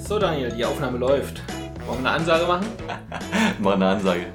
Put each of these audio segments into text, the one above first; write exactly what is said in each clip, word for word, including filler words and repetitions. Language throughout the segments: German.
So Daniel, die Aufnahme läuft. Wollen wir eine Ansage machen? Mach eine Ansage.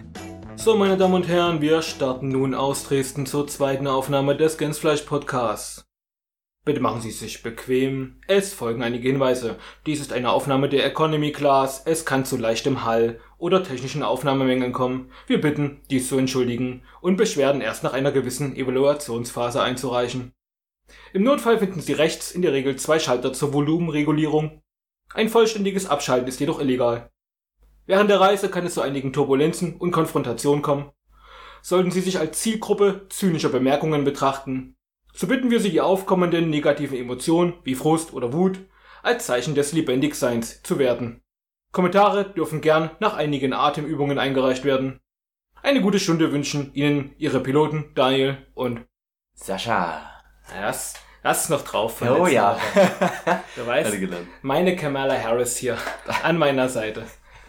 So meine Damen und Herren, wir starten nun aus Dresden zur zweiten Aufnahme des Gänsfleisch Podcasts. Bitte machen Sie es sich bequem. Es folgen einige Hinweise. Dies ist eine Aufnahme der Economy Class. Es kann zu leichtem Hall oder technischen Aufnahmemängeln kommen. Wir bitten, dies zu entschuldigen und Beschwerden erst nach einer gewissen Evaluationsphase einzureichen. Im Notfall finden Sie rechts in der Regel zwei Schalter zur Volumenregulierung. Ein vollständiges Abschalten ist jedoch illegal. Während der Reise kann es zu einigen Turbulenzen und Konfrontationen kommen. Sollten Sie sich als Zielgruppe zynischer Bemerkungen betrachten, so bitten wir Sie, die aufkommenden negativen Emotionen wie Frust oder Wut als Zeichen des Lebendigseins zu werten. Kommentare dürfen gern nach einigen Atemübungen eingereicht werden. Eine gute Stunde wünschen Ihnen Ihre Piloten Daniel und Sascha. Das, das ist noch drauf. Von Oh ja. Woche. Du weißt, meine Kamala Harris hier an meiner Seite.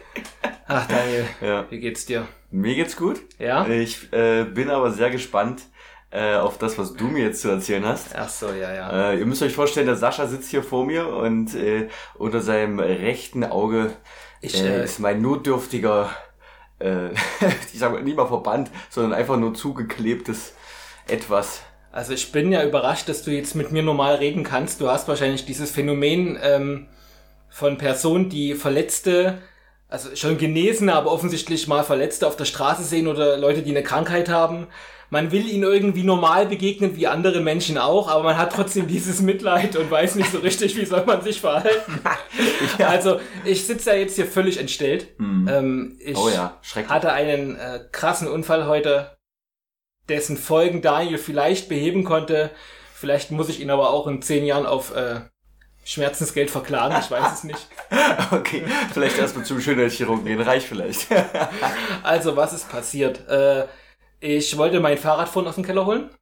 Ach Daniel, ja. Wie geht's dir? Mir geht's gut. Ja? Ich äh, bin aber sehr gespannt äh, auf das, was du mir jetzt zu erzählen hast. Ach so, ja, ja. Äh, ihr müsst euch vorstellen, der Sascha sitzt hier vor mir und äh, unter seinem rechten Auge ich, äh, äh, ist mein notdürftiger, äh, ich sag mal nicht mal Verband, sondern einfach nur zugeklebtes Etwas. Also ich bin ja überrascht, dass du jetzt mit mir normal reden kannst. Du hast wahrscheinlich dieses Phänomen ähm, von Personen, die Verletzte, also schon Genesene, aber offensichtlich mal Verletzte auf der Straße sehen oder Leute, die eine Krankheit haben. Man will ihnen irgendwie normal begegnen, wie andere Menschen auch, aber man hat trotzdem dieses Mitleid und weiß nicht so richtig, wie soll man sich verhalten. Ja. Also ich sitze ja jetzt hier völlig entstellt. Hm. Ähm, ich oh ja, schrecklich. hatte einen äh, krassen Unfall heute, dessen Folgen Daniel vielleicht beheben konnte. Vielleicht muss ich ihn aber auch in zehn Jahren auf äh, Schmerzensgeld verklagen, ich weiß es nicht. Okay, vielleicht erstmal zum Schönheitschirurgen gehen, reicht vielleicht. Also, was ist passiert? Äh, ich wollte mein Fahrrad vorhin aus dem Keller holen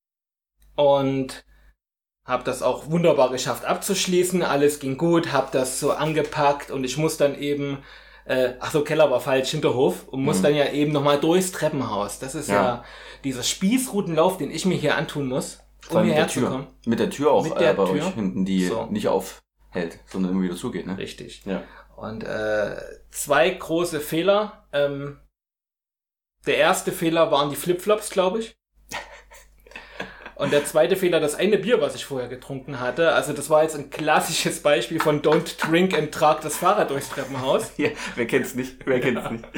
und habe das auch wunderbar geschafft abzuschließen. Alles ging gut, habe das so angepackt und ich muss dann eben, äh, ach so, Keller war falsch, Hinterhof, und muss mhm. dann ja eben nochmal durchs Treppenhaus. Das ist ja, ja dieser Spießrutenlauf, den ich mir hier antun muss. Um mit der Tür. Mit der Tür auch der äh, bei Tür. euch hinten, die so. nicht aufhält, sondern immer wieder zugeht, ne? Richtig. Ja. Und äh, zwei große Fehler. Ähm, der erste Fehler waren die Flipflops, glaube ich. Und der zweite Fehler, das eine Bier, was ich vorher getrunken hatte. Also das war jetzt ein klassisches Beispiel von Don't Drink and trag das Fahrrad durchs Treppenhaus. Ja, wer kennt's nicht? Wer kennt's ja. nicht?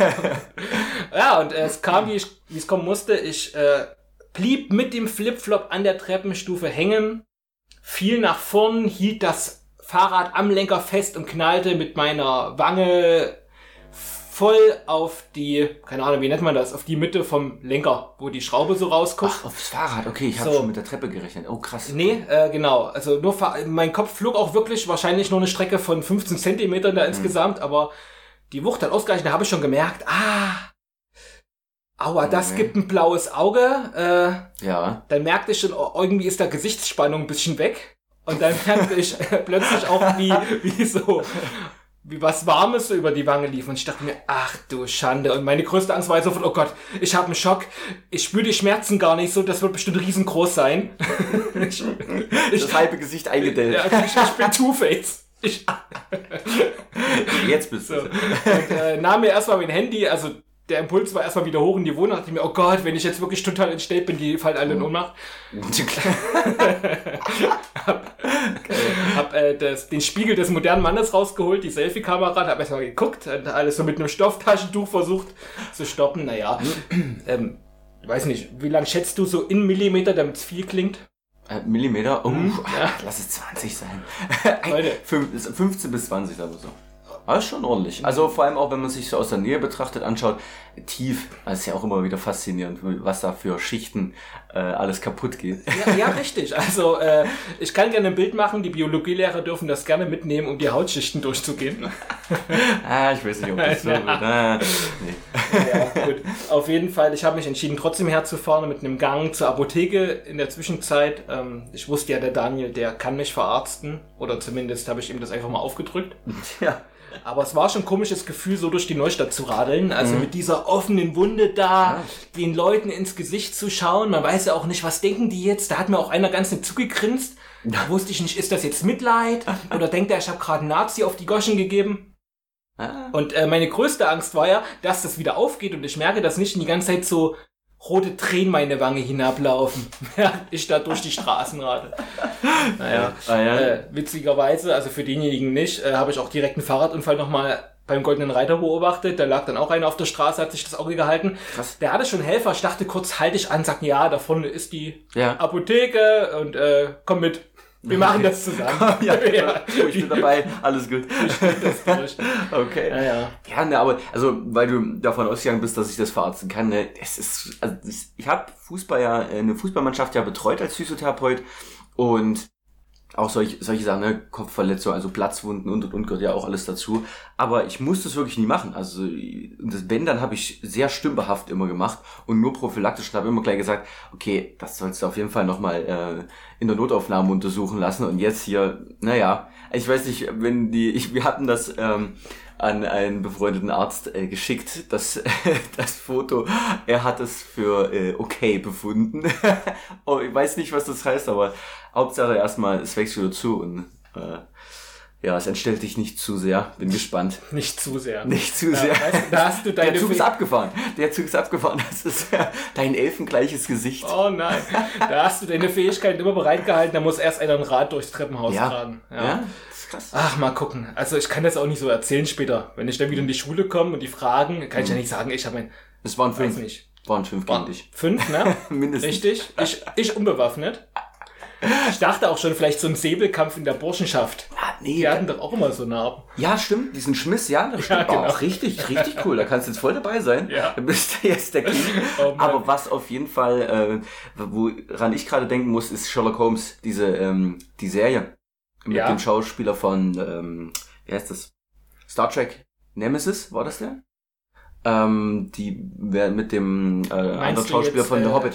Ja, und äh, es kam, wie ich, wie es kommen musste. Ich äh, blieb mit dem Flipflop an der Treppenstufe hängen, fiel nach vorn, hielt das Fahrrad am Lenker fest und knallte mit meiner Wange voll auf die, keine Ahnung, wie nennt man das, auf die Mitte vom Lenker, wo die Schraube so rausguckt. Ach, aufs Fahrrad, okay, ich habe so. schon mit der Treppe gerechnet. Oh, krass. Nee, äh, genau, also nur mein Kopf flog auch wirklich wahrscheinlich nur eine Strecke von fünfzehn Zentimetern da insgesamt, mhm. aber die Wucht hat ausgereicht, da habe ich schon gemerkt, ah, aua, das okay. gibt ein blaues Auge. Äh, ja. Dann merkte ich schon, irgendwie ist da Gesichtsspannung ein bisschen weg. Und dann merkte ich plötzlich auch, wie, wie so, wie was Warmes so über die Wange lief. Und ich dachte mir, ach du Schande. Und meine größte Angst war so von, oh Gott, ich habe einen Schock. Ich spüre die Schmerzen gar nicht so, das wird bestimmt riesengroß sein. ich, das ich, halbe Gesicht eingedellt. Ja, ich, ich bin Two-Face. Ich, Jetzt bist du. So. Und äh, nahm mir erstmal mein Handy, also der Impuls war erstmal wieder hoch in die Wohnung. Da dachte ich mir, oh Gott, wenn ich jetzt wirklich total entstellt bin, die fallen alle in Ohnmacht. hab hab äh, das, den Spiegel des modernen Mannes rausgeholt, die Selfie-Kamera, hab erstmal geguckt, alles so mit einem Stofftaschentuch versucht zu stoppen. Naja, ähm, weiß nicht, wie lang schätzt du so in Millimeter, damit es viel klingt? Äh, Millimeter? Oh, mhm, ja. Lass es zwanzig sein. Leute. fünfzehn bis zwanzig, sagen wir so. Aber ist schon ordentlich. Also vor allem auch, wenn man sich so aus der Nähe betrachtet, anschaut, tief. Das ist ja auch immer wieder faszinierend, was da für Schichten äh, alles kaputt geht. Ja, ja richtig. Also äh, ich kann gerne ein Bild machen. Die Biologielehrer dürfen das gerne mitnehmen, um die Hautschichten durchzugehen. ah, ich weiß nicht, ob das so ja. wird. Ah, nee. Ja, gut. Auf jeden Fall, ich habe mich entschieden, trotzdem herzufahren mit einem Gang zur Apotheke in der Zwischenzeit. Ähm, ich wusste ja, der Daniel, der kann mich verarzten. Oder zumindest habe ich ihm das einfach mal aufgedrückt. Ja. Aber es war schon ein komisches Gefühl, so durch die Neustadt zu radeln. Also mhm. mit dieser offenen Wunde da, ja. den Leuten ins Gesicht zu schauen. Man weiß ja auch nicht, was denken die jetzt. Da hat mir auch einer ganz nicht zugegrinst. Da wusste ich nicht, ist das jetzt Mitleid? Oder denkt er, ich habe gerade einen Nazi auf die Goschen gegeben? Ah. Und äh, meine größte Angst war ja, dass das wieder aufgeht und ich merke, dass nicht die ganze Zeit so rote Tränen meine Wange hinablaufen, während ich da durch die Straßen rate. Naja, ah, ja. äh, witzigerweise, also für denjenigen nicht, äh, habe ich auch direkt einen Fahrradunfall nochmal beim Goldenen Reiter beobachtet. Da lag dann auch einer auf der Straße, hat sich das Auge gehalten. Krass. Der hatte schon Helfer. Ich dachte kurz, halte ich an, sag, ja, da vorne ist die ja. Apotheke und äh, komm mit. Wir machen das zusammen. ja, ja. Ich bin dabei, alles gut. Okay. Ja, ja. Ja, ne, aber, also, weil du davon ausgegangen bist, dass ich das verarzten kann, ne, es ist, also, ich habe Fußball ja, eine Fußballmannschaft ja betreut als Physiotherapeut und auch solche, solche Sachen, ne, Kopfverletzung, also Platzwunden und, und, und gehört ja auch alles dazu. Aber ich musste es wirklich nie machen. Also, das Wenn, dann habe ich sehr stümperhaft immer gemacht und nur prophylaktisch und habe immer gleich gesagt, okay, das sollst du auf jeden Fall nochmal äh, in der Notaufnahme untersuchen lassen. Und jetzt hier, naja, ich weiß nicht, wenn die, ich, wir hatten das ähm, an einen befreundeten Arzt äh, geschickt, das, das Foto, er hat es für äh, okay befunden. Oh, ich weiß nicht, was das heißt, aber Hauptsache erstmal, es wächst wieder zu und äh, ja, es entstellt dich nicht zu sehr. Bin gespannt. Nicht zu sehr. Nicht zu ja, sehr. Weißt du, da hast du deine Der Zug ist abgefahren. Der Zug ist abgefahren. Das ist ja dein elfengleiches Gesicht. Oh nein. Da hast du deine Fähigkeit immer bereit gehalten. Da muss erst einer ein Rad durchs Treppenhaus ja. tragen. Ja. ja, das ist krass. Ach, mal gucken. Also ich kann das auch nicht so erzählen später. Wenn ich dann wieder in die Schule komme und die fragen, kann ich ja nicht sagen, ich habe mein... Es waren fünf. Weiß nicht. Waren fünf gegen dich. Fünf, ne? Mindestens. Richtig. Ich, ich unbewaffnet. Ich dachte auch schon, vielleicht so ein Säbelkampf in der Burschenschaft. Ah, nee. Die hatten doch auch immer so Narben. Ja, stimmt. Diesen Schmiss, ja, das stimmt. Ja, genau. Auch richtig, richtig cool. Da kannst du jetzt voll dabei sein. Ja. Du bist jetzt der King. Oh, aber was auf jeden Fall, äh, woran ich gerade denken muss, ist Sherlock Holmes, diese, ähm, die Serie. Mit ja. dem Schauspieler von, ähm, wie heißt das? Star Trek Nemesis, war das der? Ähm, die, mit dem, äh, anderen Schauspieler jetzt, von The äh, Hobbit.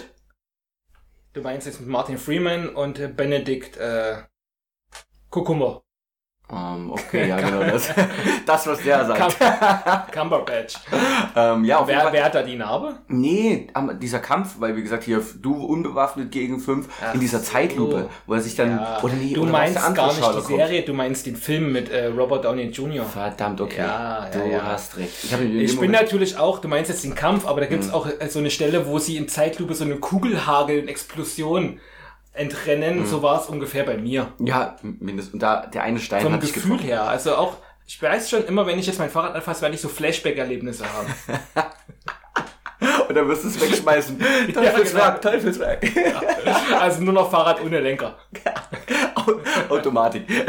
Du meinst jetzt mit Martin Freeman und äh, Benedict äh, Cucumber. Um, okay, ja genau, das, das was der sagt. Cumberbatch. ähm, ja, auf wer, jeden Fall. Wer hat da die Narbe? Nee, dieser Kampf, weil wie gesagt hier, du unbewaffnet gegen fünf, Ach in dieser Zeitlupe, so. Wo er sich dann... Ja. Oder nee, du oder meinst gar nicht die Serie, kommt. Du meinst den Film mit äh, Robert Downey Junior Verdammt, okay. Ja, du ja, ja. hast recht. Ich, hab in ich bin natürlich auch, du meinst jetzt den Kampf, aber da gibt's mhm. auch äh, so eine Stelle, wo sie in Zeitlupe so eine Kugelhagel, eine Explosion entrennen. Mhm. So war es ungefähr bei mir. Ja, mindestens. Und da der eine Stein Vom hat dich Gefühl getroffen. her, also auch... Ich weiß schon, immer wenn ich jetzt mein Fahrrad anfasse, werde ich so Flashback-Erlebnisse haben. Und dann wirst du es wegschmeißen. Teufelswerk, ja, genau. Teufelswerk. Ja. Also nur noch Fahrrad ohne Lenker. Automatik.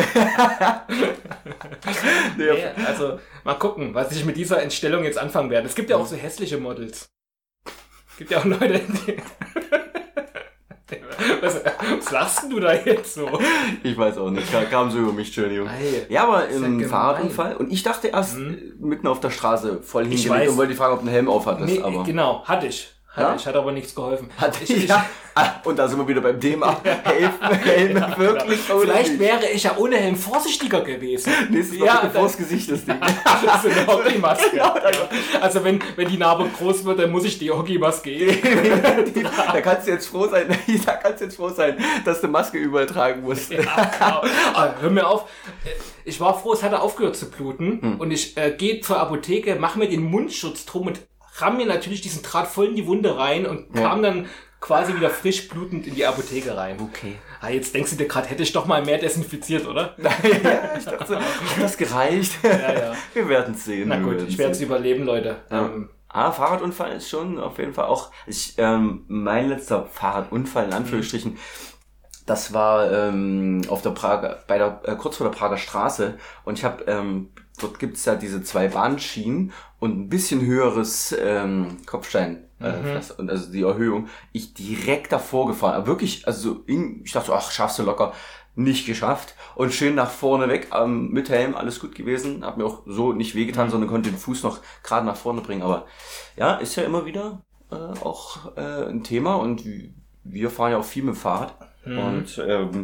Nee, also mal gucken, was ich mit dieser Entstellung jetzt anfangen werde. Es gibt ja auch so hässliche Models. Es gibt ja auch Leute, die... Was, was lachst du da jetzt so? Ich weiß auch nicht, kam, kam so über mich, Entschuldigung. Hey, ja, aber im ja Fahrradunfall. Und ich dachte erst mhm. mitten auf der Straße voll hingelegt und wollte die Frage, ob du einen Helm auf hattest. Nee, aber genau, hatte ich. Hatte ja? ich, hat aber nichts geholfen. Hatte ich, ja. Ah, und da sind wir wieder beim Thema. Helm, Helm ja, wirklich. Genau. Vielleicht nicht. Wäre ich ja ohne Helm vorsichtiger gewesen. Nächstes Mal ja, bitte vors Gesicht das Ding. Das ist eine Hockeymaske. Genau, also wenn, wenn die Narbe groß wird, dann muss ich die Hockeymaske geben. Da kannst du jetzt froh sein, da kannst du jetzt froh sein, dass du Maske überall tragen musst. Ja, genau. Aber hör mir auf. Ich war froh, es hatte aufgehört zu bluten. Hm. Und ich äh, gehe zur Apotheke, mache mir den Mundschutz drum und ramm mir natürlich diesen Draht voll in die Wunde rein und ja. kam dann quasi wieder frisch blutend in die Apotheke rein. Okay. Ah, jetzt denkst du dir gerade, hätte ich doch mal mehr desinfiziert, oder? Ja, ich dachte, hat das gereicht? Ja, ja. Wir werden es sehen. Na gut, ich werde es überleben, Leute. Ja. Ähm, ah, Fahrradunfall ist schon auf jeden Fall auch, ich, ähm, mein letzter Fahrradunfall, in Anführungsstrichen, mhm. das war ähm, auf der Prager, bei der, äh, kurz vor der Prager Straße und ich habe, ähm, dort gibt's ja diese zwei Bahnschienen und ein bisschen höheres ähm, Kopfstein. Äh, mhm. Und also die Erhöhung, ich direkt davor gefahren, aber wirklich, also in, ich dachte so, ach, schaffst du locker, nicht geschafft und schön nach vorne weg, ähm, mit Helm, alles gut gewesen, hab mir auch so nicht wehgetan, mhm. sondern konnte den Fuß noch gerade nach vorne bringen, aber ja, ist ja immer wieder äh, auch äh, ein Thema und wir fahren ja auch viel mit dem Fahrrad mhm. und ähm,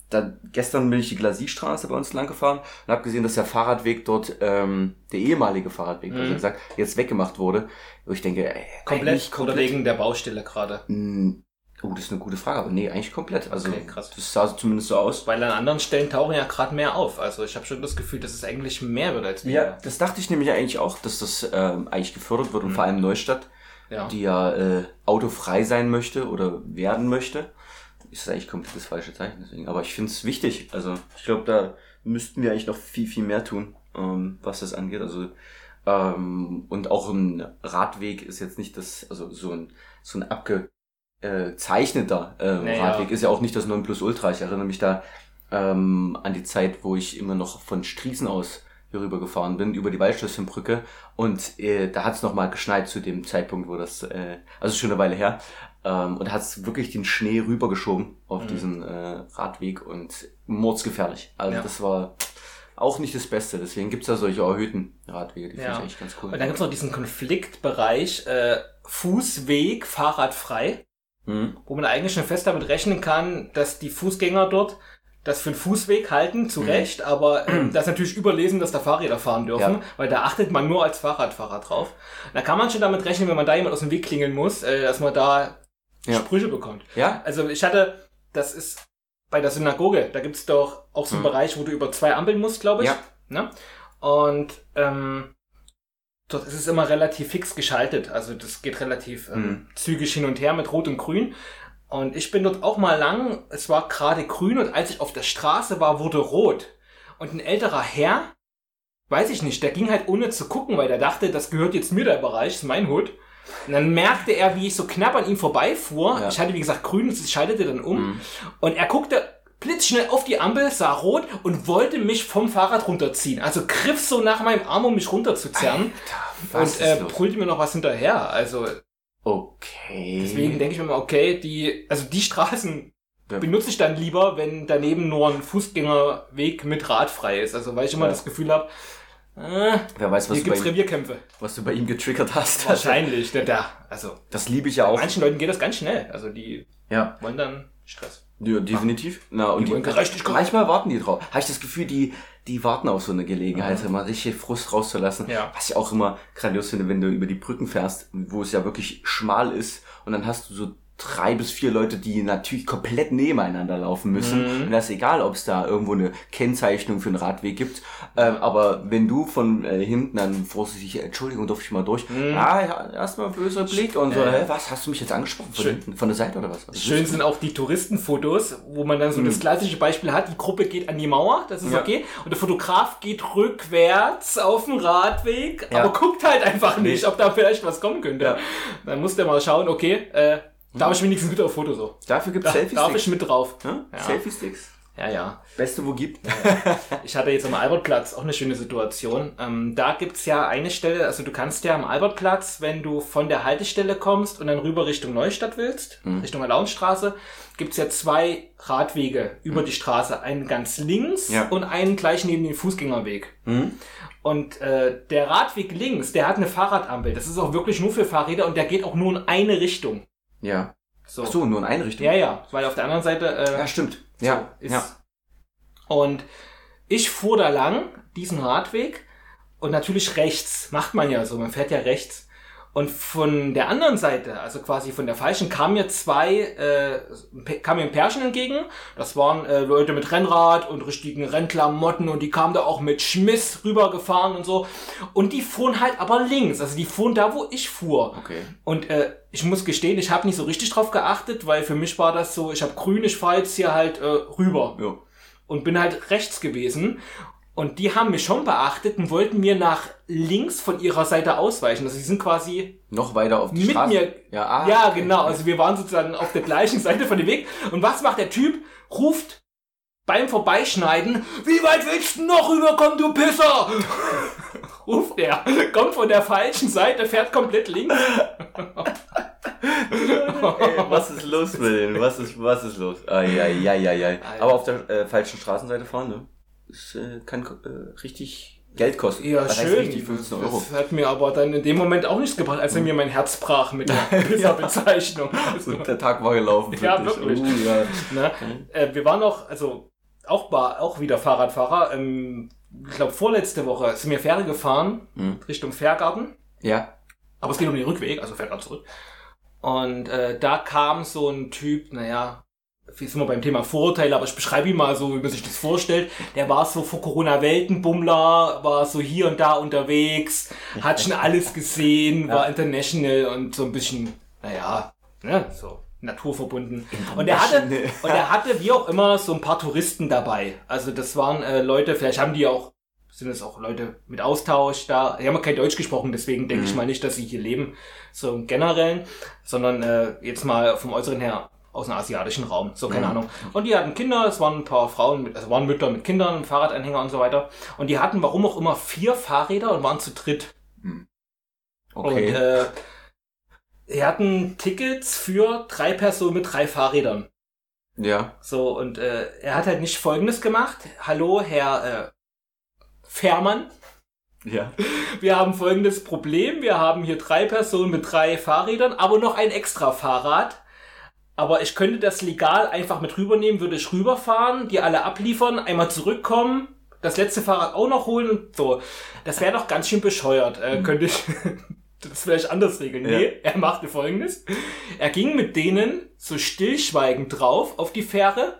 da, gestern bin ich die Glasiestraße bei uns lang gefahren und habe gesehen, dass der Fahrradweg dort, ähm, der ehemalige Fahrradweg, mhm. also gesagt, jetzt weggemacht wurde. Wo ich denke, ey, komplett, komplett oder wegen der Baustelle gerade? Mm, oh, das ist eine gute Frage, aber nee, eigentlich komplett. Also okay, krass. Das sah zumindest so aus. Weil an anderen Stellen tauchen ja gerade mehr auf. Also ich habe schon das Gefühl, dass es eigentlich mehr wird als weniger. Ja, das dachte ich nämlich eigentlich auch, dass das ähm, eigentlich gefördert wird und mhm. vor allem Neustadt, ja. die ja äh, autofrei sein möchte oder werden möchte. Ist eigentlich komplett das falsche Zeichen, deswegen. Aber ich finde es wichtig. Also ich glaube, da müssten wir eigentlich noch viel, viel mehr tun, ähm, was das angeht. Also ähm, und auch ein Radweg ist jetzt nicht das, also so ein so ein abgezeichneter äh, naja. Radweg ist ja auch nicht das Nonplusultra. Ich erinnere mich da ähm, an die Zeit, wo ich immer noch von Striesen aus hier rüber gefahren bin, über die Waldschlösschenbrücke, und äh, da hat es nochmal geschneit zu dem Zeitpunkt, wo das, äh, also schon eine Weile her, ähm, und da hat es wirklich den Schnee rübergeschoben auf mhm. diesen äh, Radweg und mordsgefährlich. Also ja. das war auch nicht das Beste, deswegen gibt's da solche erhöhten Radwege, die ja. finde ich eigentlich ganz cool. Und dann gibt's noch diesen Konfliktbereich äh, Fußweg, fahrradfrei, mhm. wo man eigentlich schon fest damit rechnen kann, dass die Fußgänger dort das für einen Fußweg halten, zu Recht, mhm. aber ähm, das natürlich überlesen, dass da Fahrräder fahren dürfen, ja. weil da achtet man nur als Fahrradfahrer drauf. Da kann man schon damit rechnen, wenn man da jemand aus dem Weg klingeln muss, äh, dass man da ja. Sprüche bekommt. Ja. Also ich hatte, das ist bei der Synagoge, da gibt's doch auch so einen mhm. Bereich, wo du über zwei Ampeln musst, glaube ich. Ja. Ne? Und ähm, dort ist es immer relativ fix geschaltet, also das geht relativ ähm, mhm. zügig hin und her mit Rot und Grün. Und ich bin dort auch mal lang, es war gerade grün, und als ich auf der Straße war, wurde rot. Und ein älterer Herr, weiß ich nicht, der ging halt ohne zu gucken, weil der dachte, das gehört jetzt mir, der Bereich, das ist mein Hut. Und dann merkte er, wie ich so knapp an ihm vorbeifuhr. Ja. Ich hatte, wie gesagt, grün, und ich schaltete dann um. Mhm. Und er guckte blitzschnell auf die Ampel, sah rot und wollte mich vom Fahrrad runterziehen. Also griff so nach meinem Arm, um mich runterzuzerren. Alter, und äh, brüllte mir noch was hinterher. Also okay. Deswegen denke ich mir mal, okay, die, also die Straßen ja. benutze ich dann lieber, wenn daneben nur ein Fußgängerweg mit Rad frei ist. Also weil ich immer ja. das Gefühl habe, äh, wer weiß, was hier du gibt's bei ihm, Revierkämpfe. Was du bei ihm getriggert hast. Wahrscheinlich, der da. Also das liebe ich ja auch. Bei manchen Leuten geht das ganz schnell. Also die ja. wollen dann Stress. Ja, definitiv. Na, und die wollen Gerechtigkeit. Manchmal warten die drauf. Habe ich das Gefühl, die die warten auf so eine Gelegenheit, mhm. mal richtig Frust rauszulassen. Ja. Was ich auch immer grandios finde, wenn du über die Brücken fährst, wo es ja wirklich schmal ist, und dann hast du so drei bis vier Leute, die natürlich komplett nebeneinander laufen müssen. Mhm. Und das ist egal, ob es da irgendwo eine Kennzeichnung für einen Radweg gibt. Ähm, aber wenn du von äh, hinten dann vorsichtig, Entschuldigung, durfte ich mal durch? Mhm. Ah, ja, erstmal böser Blick und so, äh, was, hast du mich jetzt angesprochen? Von schön. hinten, von der Seite oder was? was schön sind auch die Touristenfotos, wo man dann so mhm. das klassische Beispiel hat, die Gruppe geht an die Mauer, das ist ja. okay, und der Fotograf geht rückwärts auf den Radweg, ja. aber guckt halt einfach nicht, ob da vielleicht was kommen könnte. Ja. Dann muss der mal schauen, okay, äh, darf ich wenigstens mit auf Foto so? Dafür gibt's da, Selfie-Sticks. Darf ich mit drauf? Hm? Ja. Selfie-Sticks. Ja, ja. Beste, wo gibt. Ja, ja. Ich hatte jetzt am Albertplatz auch eine schöne Situation. Ähm, da gibt's ja eine Stelle, also du kannst ja am Albertplatz, wenn du von der Haltestelle kommst und dann rüber Richtung Neustadt willst, mhm. Richtung Alaunstraße, gibt's ja zwei Radwege über mhm. die Straße. Einen ganz links ja. und einen gleich neben den Fußgängerweg. Mhm. Und äh, der Radweg links, der hat eine Fahrradampel. Das ist auch wirklich nur für Fahrräder, und der geht auch nur in eine Richtung. Ja. So. Ach so, nur in eine Richtung. Ja, ja, weil auf der anderen Seite äh, ja, stimmt. So ja, ist. ja. Und ich fuhr da lang, diesen Radweg, und natürlich rechts, macht man ja so, man fährt ja rechts. Und von der anderen Seite, also quasi von der falschen, kamen mir zwei, äh, kam mir ein Pärchen entgegen. Das waren äh, Leute mit Rennrad und richtigen Rennklamotten, und die kamen da auch mit Schmiss rübergefahren und so. Und die fuhren halt aber links, also die fuhren da, wo ich fuhr. Okay. Und äh, ich muss gestehen, ich habe nicht so richtig drauf geachtet, weil für mich war das so, ich habe grün, ich fahre jetzt hier halt äh, rüber. Ja. Und bin halt rechts gewesen. Und die haben mich schon beachtet und wollten mir nach links von ihrer Seite ausweichen. Also die sind quasi noch weiter auf die mit Straße. Mir. Ja, ah, ja okay. Genau. Also wir waren sozusagen auf der gleichen Seite von dem Weg. Und was macht der Typ? Ruft beim Vorbeischneiden: Wie weit willst du noch rüberkommen, du Pisser? Ruft er. Kommt von der falschen Seite, fährt komplett links. Ey, was ist los mit denen? Was ist, was ist los? Ah, ja, ja, ja, ja. Aber auf der äh, falschen Straßenseite fahren, ne? Das äh, kann äh, richtig Geld kosten. Ja, das schön. Heißt richtig fünfzehn Euro. Das hat mir aber dann in dem Moment auch nichts gebracht, als er mir mein Herz brach mit der Pizza-Bezeichnung. Also, der Tag war gelaufen. Ja, wirklich. Uh, ja. Na, äh, wir waren auch, also auch, auch wieder Fahrradfahrer. Ähm, ich glaube, vorletzte Woche sind wir Fähre gefahren, mhm. Richtung Fährgarten. Ja. Aber es geht um den Rückweg, also Fährgarten zurück. Und äh, da kam so ein Typ, naja, wie sind wir beim Thema Vorurteile, aber ich beschreibe ihn mal so, wie man sich das vorstellt. Der war so vor Corona Weltenbummler, war so hier und da unterwegs, hat schon alles gesehen, war international und so ein bisschen, naja, ne, so naturverbunden. Und er hatte, und er hatte wie auch immer so ein paar Touristen dabei. Also das waren äh, Leute, vielleicht haben die auch, sind es auch Leute mit Austausch da. Die haben ja kein Deutsch gesprochen, deswegen denke mhm. ich mal nicht, dass sie hier leben, so im Generellen, sondern äh, jetzt mal vom Äußeren her aus dem asiatischen Raum, so keine mhm. Ahnung. Und die hatten Kinder, es waren ein paar Frauen, mit, also waren Mütter mit Kindern, Fahrradanhänger und so weiter. Und die hatten, warum auch immer, vier Fahrräder und waren zu dritt. Okay. Und äh, die hatten Tickets für drei Personen mit drei Fahrrädern. Ja. So, und äh, er hat halt nicht Folgendes gemacht. Hallo, Herr äh, Fährmann. Ja. Wir haben folgendes Problem. Wir haben hier drei Personen mit drei Fahrrädern, aber noch ein extra Fahrrad. Aber ich könnte das legal einfach mit rübernehmen, würde ich rüberfahren, die alle abliefern, einmal zurückkommen, das letzte Fahrrad auch noch holen und so. Das wäre doch ganz schön bescheuert. Äh, mhm. Könnte ich das vielleicht anders regeln? Ja. Nee, er machte Folgendes. Er ging mit denen so stillschweigend drauf auf die Fähre,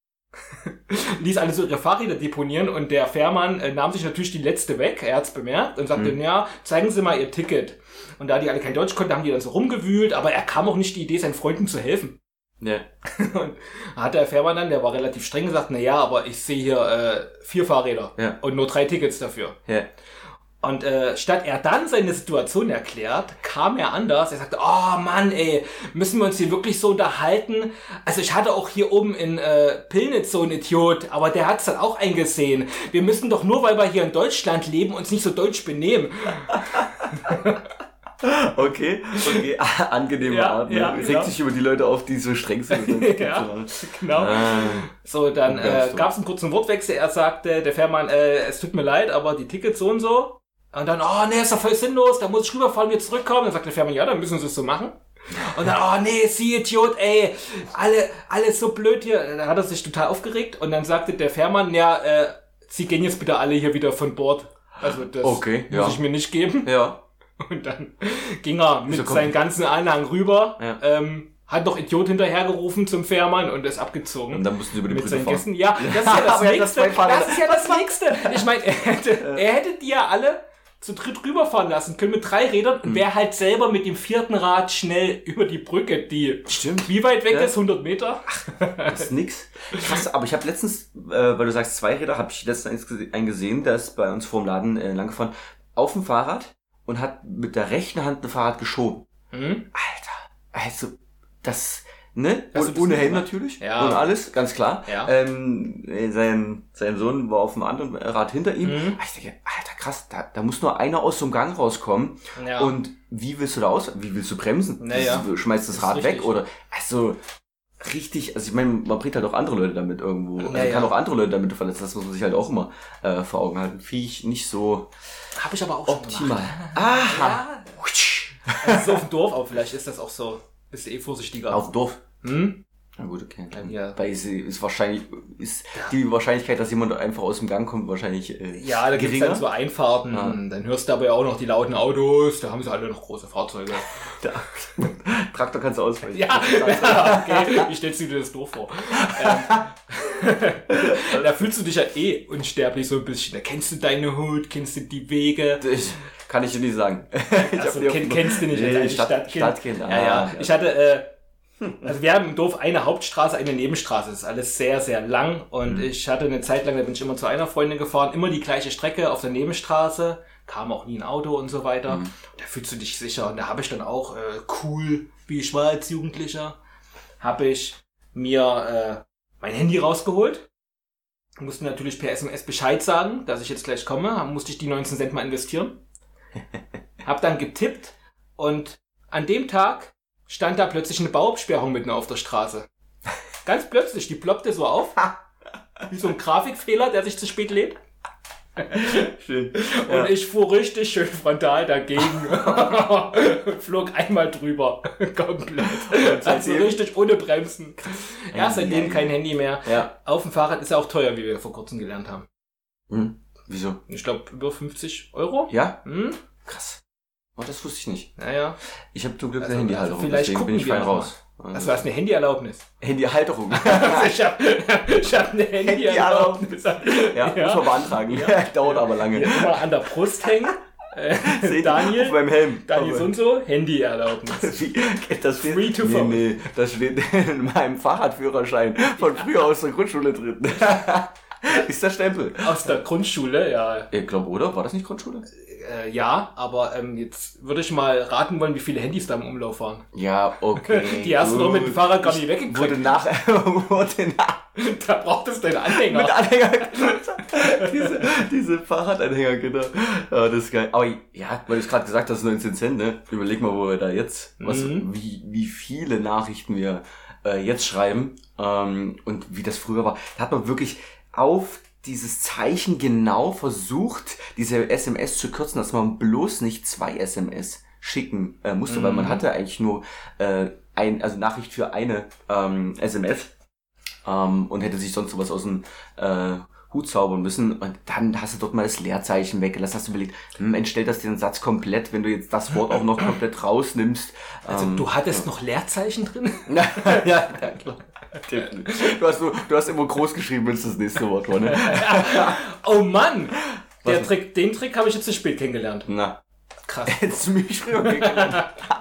ließ alle so ihre Fahrräder deponieren und der Fährmann äh, nahm sich natürlich die letzte weg, er hat's bemerkt und sagte, mhm. ja, zeigen Sie mal Ihr Ticket. Und da die alle kein Deutsch konnten, haben die dann so rumgewühlt, aber er kam auch nicht die Idee, seinen Freunden zu helfen. Ja. Und da hat der Fährmann dann, der war relativ streng, gesagt, na ja, aber ich sehe hier äh, vier Fahrräder ja. und nur drei Tickets dafür. Ja. Und äh, statt er dann seine Situation erklärt, kam er anders. Er sagte, oh Mann, ey, müssen wir uns hier wirklich so unterhalten? Also ich hatte auch hier oben in äh, Pillnitz so einen Idiot, aber der hat's dann auch eingesehen. Wir müssen doch nur, weil wir hier in Deutschland leben, uns nicht so deutsch benehmen. Okay, okay, angenehme ja, Art. Ne? Ja, Regt genau. sich über die Leute auf, die so streng sind. Ja, genau. Ah, so, dann äh, gab es einen kurzen Wortwechsel. Er sagte, der Fährmann, äh, es tut mir leid, aber die Tickets so und so. Und dann, oh nee, ist doch voll sinnlos, da muss ich rüberfahren, wir zurückkommen. Dann sagt der Fährmann, ja, dann müssen sie es so machen. Und dann, oh nee, Sie Idiot, ey, alle, alles so blöd hier. Da hat er sich total aufgeregt. Und dann sagte der Fährmann, ja, äh, Sie gehen jetzt bitte alle hier wieder von Bord. Also das okay, muss ja. ich mir nicht geben. Ja. Und dann ging er mit so seinem ganzen Anhang rüber, ja. ähm, hat noch Idiot hinterhergerufen zum Fährmann und ist abgezogen. Und dann mussten sie über die mit Brücke seinen fahren. Gästen. Ja, das ist ja das Nächste. Das ist ja das Nächste. Ich meine, er hätte, er hätte die ja alle zu dritt rüberfahren lassen können mit drei Rädern und wäre halt selber mit dem vierten Rad schnell über die Brücke, die Stimmt. Wie weit weg ja. ist? hundert Meter? Das ist nix. Krass, aber ich habe letztens, äh, weil du sagst zwei Räder, habe ich letztens einen gesehen, der ist bei uns vor dem Laden äh, langgefahren, auf dem Fahrrad und hat mit der rechten Hand ein Fahrrad geschoben. Mhm. Alter, also das, ne? Und ohne Helm natürlich ja. und alles, ganz klar. Ja. Ähm, sein, sein Sohn war auf dem anderen Rad hinter ihm. Mhm. Ich denke, Alter, krass, da, da muss nur einer aus so einem Gang rauskommen. Ja. Und wie willst du da aus? Wie willst du bremsen? Naja. Du schmeißt das, das Rad weg oder, also, richtig, also ich meine, man bringt halt auch andere Leute damit irgendwo, also naja. kann auch andere Leute damit verletzen, das muss man sich halt auch immer äh, vor Augen halten. Finde ich nicht so Hab ich aber auch optimal. Aha. Ja. Also so auf dem Dorf, aber vielleicht ist das auch so, bist du eh vorsichtiger. Auf dem Dorf? Hm? Na gut, okay. Ja. Weil ist, ist wahrscheinlich, ist ja. die Wahrscheinlichkeit, dass jemand einfach aus dem Gang kommt, wahrscheinlich äh, ja, da gibt es dann so Einfahrten, ja. Dann hörst du aber ja auch noch die lauten Autos, da haben sie alle noch große Fahrzeuge. Der Traktor kannst du ausweichen. Ja, ja, okay, wie stellst du dir das doof vor? ähm, da fühlst du dich ja eh unsterblich so ein bisschen, da kennst du deine Hut, kennst du die Wege. Ich, kann ich dir nicht sagen. Ich also, kenn, kennst du nicht nee, als Stadt, Stadtkind? Stadtkind. Ah, ja, ja, ja. Ich hatte... Äh, Also wir haben im Dorf eine Hauptstraße, eine Nebenstraße. Das ist alles sehr, sehr lang. Und mhm. ich hatte eine Zeit lang, da bin ich immer zu einer Freundin gefahren, immer die gleiche Strecke auf der Nebenstraße. Kam auch nie ein Auto und so weiter. Mhm. Da fühlst du dich sicher. Und da habe ich dann auch äh, cool, wie ich war als Jugendlicher, habe ich mir äh, mein Handy rausgeholt. Musste natürlich per S M S Bescheid sagen, dass ich jetzt gleich komme. Dann musste ich die neunzehn Cent mal investieren. Hab dann getippt und an dem Tag stand da plötzlich eine Bauabsperrung mitten auf der Straße. Ganz plötzlich, die ploppte so auf. Wie so ein Grafikfehler, der sich zu spät lädt. Schön. Und ja. ich fuhr richtig schön frontal dagegen. Flog einmal drüber. Komplett. Also richtig ohne Bremsen. Ja, seitdem kein Handy mehr. Ja. Auf dem Fahrrad ist ja auch teuer, wie wir vor kurzem gelernt haben. Hm. Wieso? Ich glaube über fünfzig Euro. Ja? Hm? Krass. Oh, das wusste ich nicht. Naja. Ich habe zum Glück also, eine Handyhalterung, also vielleicht deswegen bin ich fein raus. Mal. Also du hast eine Handyerlaubnis. Handyhalterung. ich habe ich hab eine Handyerlaubnis. Ja, ja, muss man beantragen. Ja. Dauert aber lange. Ja, immer an der Brust hängen. Äh, Daniel, auf meinem Helm. Daniel so und so, Handyerlaubnis. Das steht, Free to nee, phone. Nee, das steht in meinem Fahrradführerschein von früher aus der Grundschule drin. Ist der Stempel. Aus der Grundschule, ja. Ich glaube, oder? War das nicht Grundschule? Äh, ja, aber ähm, jetzt würde ich mal raten wollen, wie viele Handys da im Umlauf waren. Ja, okay. Die hast du doch mit dem Fahrrad gar nicht weggekriegt. Wurde nach, wurde nach. Da brauchtest du einen Anhänger. Mit Anhänger. diese, diese Fahrradanhänger, genau. Ja, das ist geil. Aber ja, weil du es gerade gesagt hast, neunzehn Cent, ne? Überleg mal, wo wir da jetzt, was, Mhm. wie, wie viele Nachrichten wir äh, jetzt schreiben ähm, und wie das früher war. Da hat man wirklich auf dieses Zeichen genau versucht, diese S M S zu kürzen, dass man bloß nicht zwei S M S schicken äh, musste, Mhm. weil man hatte eigentlich nur äh, ein, also Nachricht für eine ähm, S M S ähm, und hätte sich sonst sowas aus dem äh, Hut zaubern müssen und dann hast du dort mal das Leerzeichen weggelassen, hast du überlegt, hm, entstellt das den Satz komplett, wenn du jetzt das Wort auch noch komplett rausnimmst. Also ähm, du hattest ja. noch Leerzeichen drin? ja, ja, klar. Du hast, du, du hast immer groß geschrieben, wenn es das nächste Wort war, ne? Oh Mann! Der Was? Trick, den Trick habe ich jetzt zu spät kennengelernt. Na. Krass. Hättest du mich früher kennengelernt.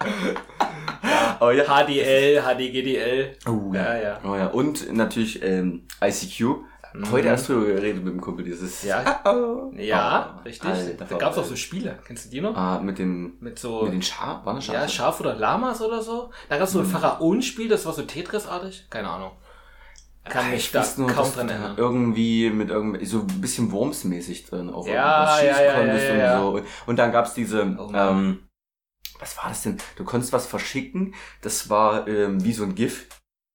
Ja. Aber ja. H D L, H D G D L. Oh ja. Ja, ja. Oh ja. Und natürlich ähm, I C Q. Mhm. Heute erst drüber geredet mit dem Kumpel, dieses... Ja, oh, ja oh, richtig. Alter, Da gab es auch so Spiele. Kennst du die noch? Ah, mit den... Mit so... Mit den Schaf? Waren das Schafe? Ja, Schaf oder Lamas oder so. Da gab es so ein Mhm. Pharaonenspiel, das war so Tetris-artig. Keine Ahnung. Kann mich ich da weiß nur, kaum dass dran du erinnern. irgendwie mit irgendwie so ein bisschen Worms-mäßig drin auch Ja, irgendwas schießen ja, ja, konntest ja, und ja. so. Und dann gab's diese, Oh Mann. ähm, was war das denn? Du konntest was verschicken, das war ähm, wie so ein GIF.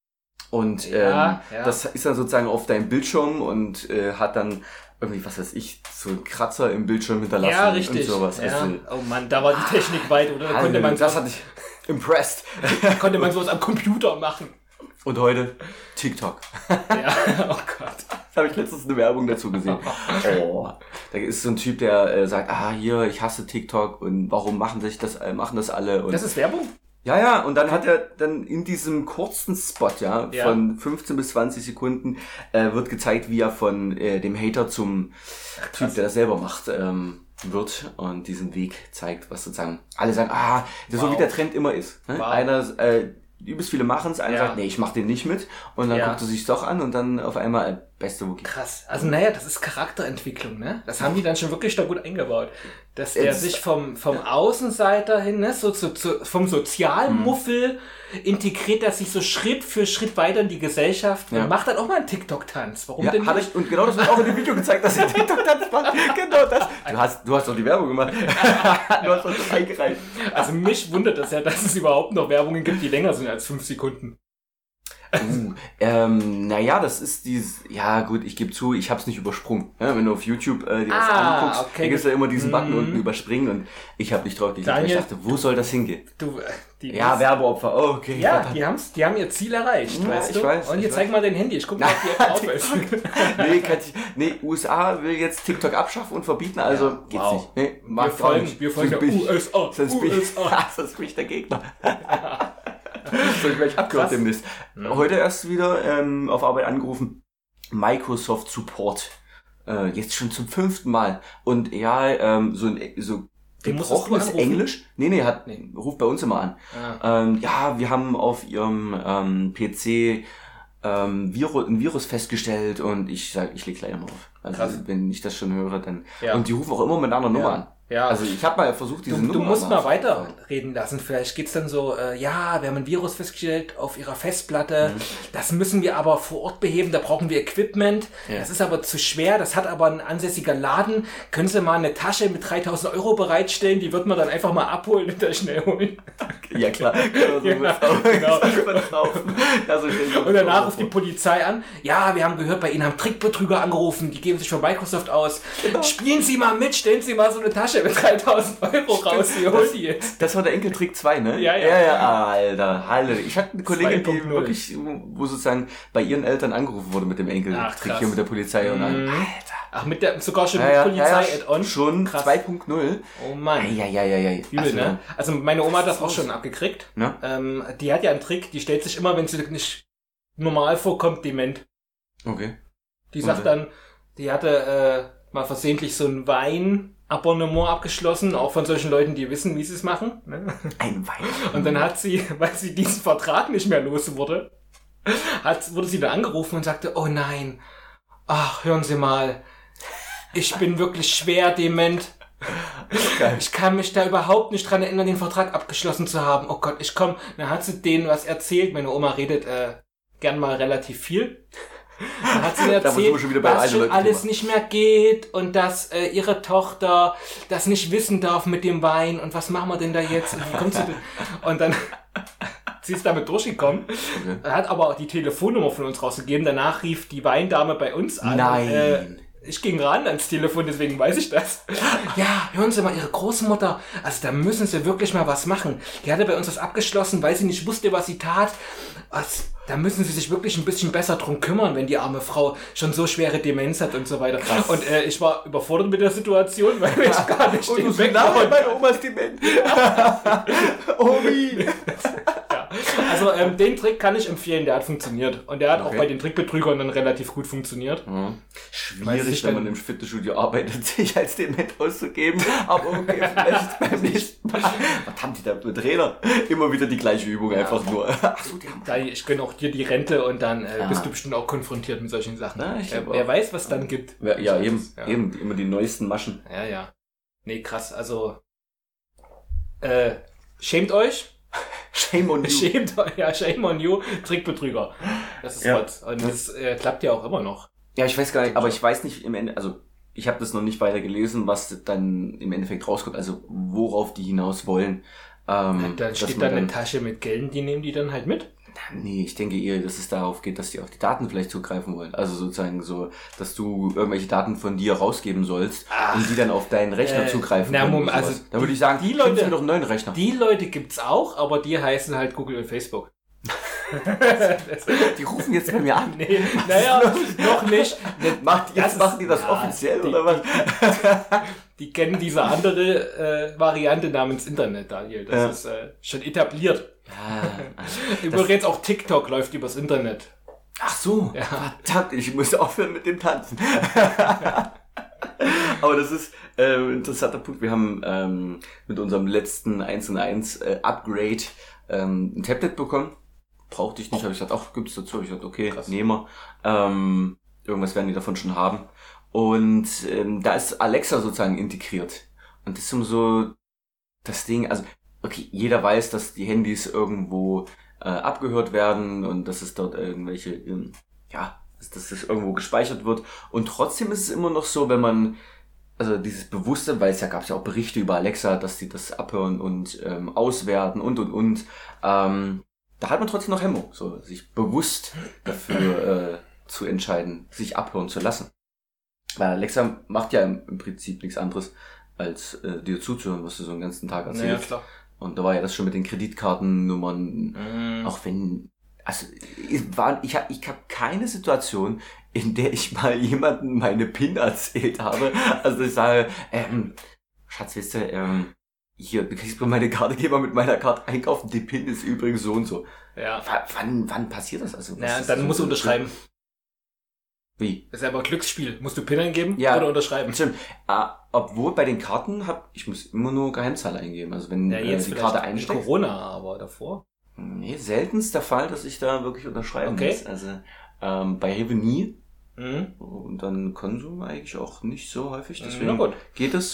Und ähm, Ja, ja. das ist dann sozusagen auf deinem Bildschirm und äh, hat dann irgendwie, was weiß ich, so einen Kratzer im Bildschirm hinterlassen Ja, richtig. und sowas. Ja. Also, Oh Mann, da war die Technik weit, oder? Da konnte man, das hat dich impressed. konnte man sowas am Computer machen. Und heute TikTok. Ja, oh Gott. Das habe ich letztens eine Werbung dazu gesehen. Oh, da ist so ein Typ, der äh, sagt, ah, hier, ich hasse TikTok und warum machen sich das, äh, machen das alle? Und Das ist Werbung? ja, ja, und dann hat er dann in diesem kurzen Spot, ja, Ja. von fünfzehn bis zwanzig Sekunden, äh, wird gezeigt, wie er von äh, dem Hater zum Typ, der das selber macht, ähm, wird und diesen Weg zeigt, was sozusagen alle sagen, ah, so Wow. wie der Trend immer ist. Ne? Wow. Einer, äh, übelst viele machen es, einer Ja. sagt, nee, ich mach den nicht mit und dann Ja. guckt er sich doch an und dann auf einmal, äh, beste Wookie. Krass. Also naja, das ist Charakterentwicklung, ne? Das haben die dann schon wirklich da gut eingebaut. Dass der Jetzt- sich vom, vom Außenseiter hin, ne, so zu, zu, vom Sozialmuffel integriert er sich so Schritt für Schritt weiter in die Gesellschaft und Ja. macht dann auch mal einen TikTok-Tanz. Warum Ja, denn hat nicht? ich, und genau das wird auch in dem Video gezeigt, dass er TikTok-Tanz macht. Genau das. Du hast, du hast doch die Werbung gemacht. Du hast doch das eingereicht. Also mich wundert das ja, dass es überhaupt noch Werbungen gibt, die länger sind als fünf Sekunden. Uh, ähm, naja, das ist dieses, ja gut, ich gebe zu, ich hab's nicht übersprungen. Ja, wenn du auf YouTube äh, dir das Ah, anguckst, okay. da gibt's ja immer diesen Button Mhm. unten überspringen und ich habe nicht drauf geklickt, weil ich Daniel, dachte, wo soll das hingehen? Du, äh, die Ja, wissen- Werbeopfer, oh, okay. Ja, verdammt. die, haben's, die haben ihr Ziel erreicht, Ja, weißt ich du? weiß, Und ich jetzt weiß. zeig mal dein Handy, ich guck mal, ob die App auf ist. nee, kann ich, nee, U S A will jetzt TikTok abschaffen und verbieten, also Ja, geht's wow. nicht. Nee, Wir mag ich auch folgen, nicht. wir folgen Sonst der bin ich- U S A. Sonst bin, ich, U S A. sonst bin ich der Gegner. So, ich gleich abgehört Krass. demnächst. Ja. Heute erst wieder ähm, auf Arbeit angerufen. Microsoft Support. Äh, jetzt schon zum fünften Mal. Und ja, ähm, so ein so Den musstest du gebrochenes anrufen? Englisch. Nee, nee, hat, Nee. ruft bei uns immer an. Ah. Ähm, ja, wir haben auf ihrem ähm, P C ähm, Virus, ein Virus festgestellt und ich sag, ich leg gleich mal auf. Also Krass. wenn ich das schon höre, dann. Ja. Und die rufen auch immer mit einer anderen Ja. Nummer an. Ja. Also ich habe mal versucht, diese du, Nummer... Du musst mal weiterreden lassen. Vielleicht geht's dann so, äh, ja, wir haben ein Virus festgestellt auf ihrer Festplatte. Mhm. Das müssen wir aber vor Ort beheben. Da brauchen wir Equipment. Ja. Das ist aber zu schwer. Das hat aber ein ansässiger Laden. Können Sie mal eine Tasche mit dreitausend Euro bereitstellen? Die wird man dann einfach mal abholen und da schnell holen. Ja klar. So genau. Genau. Also, und danach ruft die Polizei an. Ja, wir haben gehört, bei Ihnen haben Trickbetrüger angerufen. Die geben sich von Microsoft aus. Genau. Spielen Sie mal mit. Stellen Sie mal so eine Tasche mit dreitausend Euro raus, wie hol die jetzt? Das war der Enkeltrick zwei, ne? Ja, ja. Ja, ja, Alter, Alter. Ich hatte eine Kollegin, die wirklich, wo sozusagen bei ihren Eltern angerufen wurde mit dem Enkeltrick hier mit der Polizei und dann, Alter. Ach, mit der, sogar schon ja, mit ja, Polizei-Add-on? Ja, schon zwei Punkt null. Oh Mann. Ja, ja, ja, ja. Übel, also, ne? Also meine Oma hat das auch schon abgekriegt. Ne? Ähm, die hat ja einen Trick, die stellt sich immer, wenn sie nicht normal vorkommt, dement. Okay. Die sagt okay. dann, die hatte äh, mal versehentlich so ein Wein... Abonnement abgeschlossen, auch von solchen Leuten, die wissen, wie sie es machen. Ne? Ein Wein. Und dann hat sie, weil sie diesen Vertrag nicht mehr los wurde, hat, wurde sie dann angerufen und sagte, oh nein, ach, hören Sie mal, ich bin wirklich schwer dement. Geil. Ich kann mich da überhaupt nicht dran erinnern, den Vertrag abgeschlossen zu haben. Oh Gott, ich komm. Dann hat sie denen was erzählt. Meine Oma redet äh, gern mal relativ viel. Da hat sie erzählt, da dass schon alles nicht mehr geht und dass äh, ihre Tochter das nicht wissen darf mit dem Wein und was machen wir denn da jetzt und wie kommt sie denn? Und dann sie ist damit durchgekommen, okay. Hat aber auch die Telefonnummer von uns rausgegeben. Danach rief die Weindame bei uns an. Nein. Äh, ich ging ran ans Telefon, deswegen weiß ich das. Ja, hören Sie mal, Ihre Großmutter, also da müssen Sie wirklich mal was machen. Die hatte bei uns das abgeschlossen, weil sie nicht wusste, was sie tat. Also, da müssen Sie sich wirklich ein bisschen besser drum kümmern, wenn die arme Frau schon so schwere Demenz hat und so weiter. Krass. Und äh, ich war überfordert mit der Situation, weil ich gar nicht den Weg war. Meine Oma ist dement. Omi. Ja. Also ähm, den Trick kann ich empfehlen, der hat funktioniert. Und der hat okay. auch bei den Trickbetrügern dann relativ gut funktioniert. Mhm. Schwierig, wenn man im Fitnessstudio arbeitet, sich als dement auszugeben. Aber okay, vielleicht beim nächsten Mal. Was haben die da für Trainer? Immer wieder die gleiche Übung, ja. Einfach nur. Ach so, die haben da, ich gönne auch dir die Rente und dann äh, ja. bist du bestimmt auch konfrontiert mit solchen Sachen. Na, ich äh, wer weiß, was es dann gibt. Ja, ja eben, ja. eben. Immer die neuesten Maschen. Ja, ja. Nee, krass. Also, äh, schämt euch. Shame on you. Schämt euch, ja, shame on you. Trickbetrüger. Das ist ja. was. Und das äh, klappt ja auch immer noch. Ja, ich weiß gar nicht, aber ich weiß nicht im Ende, also ich habe das noch nicht weiter gelesen, was dann im Endeffekt rauskommt, also worauf die hinaus wollen. Ähm, ja, da steht dann eine Tasche mit Geld, die nehmen die dann halt mit? Nee, ich denke eher, dass es darauf geht, dass die auf die Daten vielleicht zugreifen wollen. Also sozusagen so, dass du irgendwelche Daten von dir rausgeben sollst Ach, und die dann auf deinen Rechner äh, zugreifen na, können. Also da würde ich sagen, die Leute, doch einen neuen Rechner. Die Leute gibt's auch, aber die heißen halt Google und Facebook. Die rufen jetzt bei mir an. Nee, naja, noch nicht. Macht, jetzt machen die das ja, offiziell, die, oder was? Die, die kennen diese andere äh, Variante namens Internet, Daniel. Das ja. ist äh, schon etabliert. Ja, übrigens auch TikTok läuft übers Internet. Ach so, ja. Verdammt, ich muss aufhören mit dem Tanzen. Aber das ist äh, ein interessanter Punkt. Wir haben ähm, mit unserem letzten eins und eins äh, Upgrade ähm, ein Tablet bekommen. Brauchte ich nicht, oh. habe ich gesagt, ach, gibt's dazu. Ich gesagt, okay, Krass. nehmen wir. Ähm, irgendwas werden die davon schon haben. Und ähm, da ist Alexa sozusagen integriert. Und das ist immer so das Ding, also okay, jeder weiß, dass die Handys irgendwo äh, abgehört werden und dass es dort irgendwelche, ähm, ja, dass, dass das irgendwo gespeichert wird. Und trotzdem ist es immer noch so, wenn man, also dieses Bewusste, weil es ja gab es ja auch Berichte über Alexa, dass die das abhören und ähm, auswerten und und und. Ähm, da hat man trotzdem noch Hemmung, so sich bewusst dafür äh, zu entscheiden, sich abhören zu lassen. Weil Alexa macht ja im, im Prinzip nichts anderes, als äh, dir zuzuhören, was du so den ganzen Tag erzählst. Ja, klar. Und da war ja das schon mit den Kreditkartennummern, mm. auch wenn, also ich, war, ich habe ich hab keine Situation, in der ich mal jemandem meine PIN erzählt habe. Also ich sage, ähm, Schatz, wisst ihr, ähm, hier, du kriegst mir meine Karte, geh mal mit meiner Karte einkaufen, die PIN ist übrigens so und so. Ja. W- wann, wann passiert das? Also, ja, dann musst du unterschreiben. Wie? Das ist aber ein Glücksspiel. Musst du PIN eingeben ja, oder unterschreiben? Stimmt. Ah, obwohl bei den Karten hab ich muss immer nur Geheimzahl eingeben. Also wenn ja, jetzt äh, die Karte einsteckst. Corona, aber davor? Nee, seltenst der Fall, dass ich da wirklich unterschreiben okay. muss. Also ähm, bei Rewe nie. Mhm. Und dann Konsum eigentlich auch nicht so häufig. Deswegen Na gut. geht es.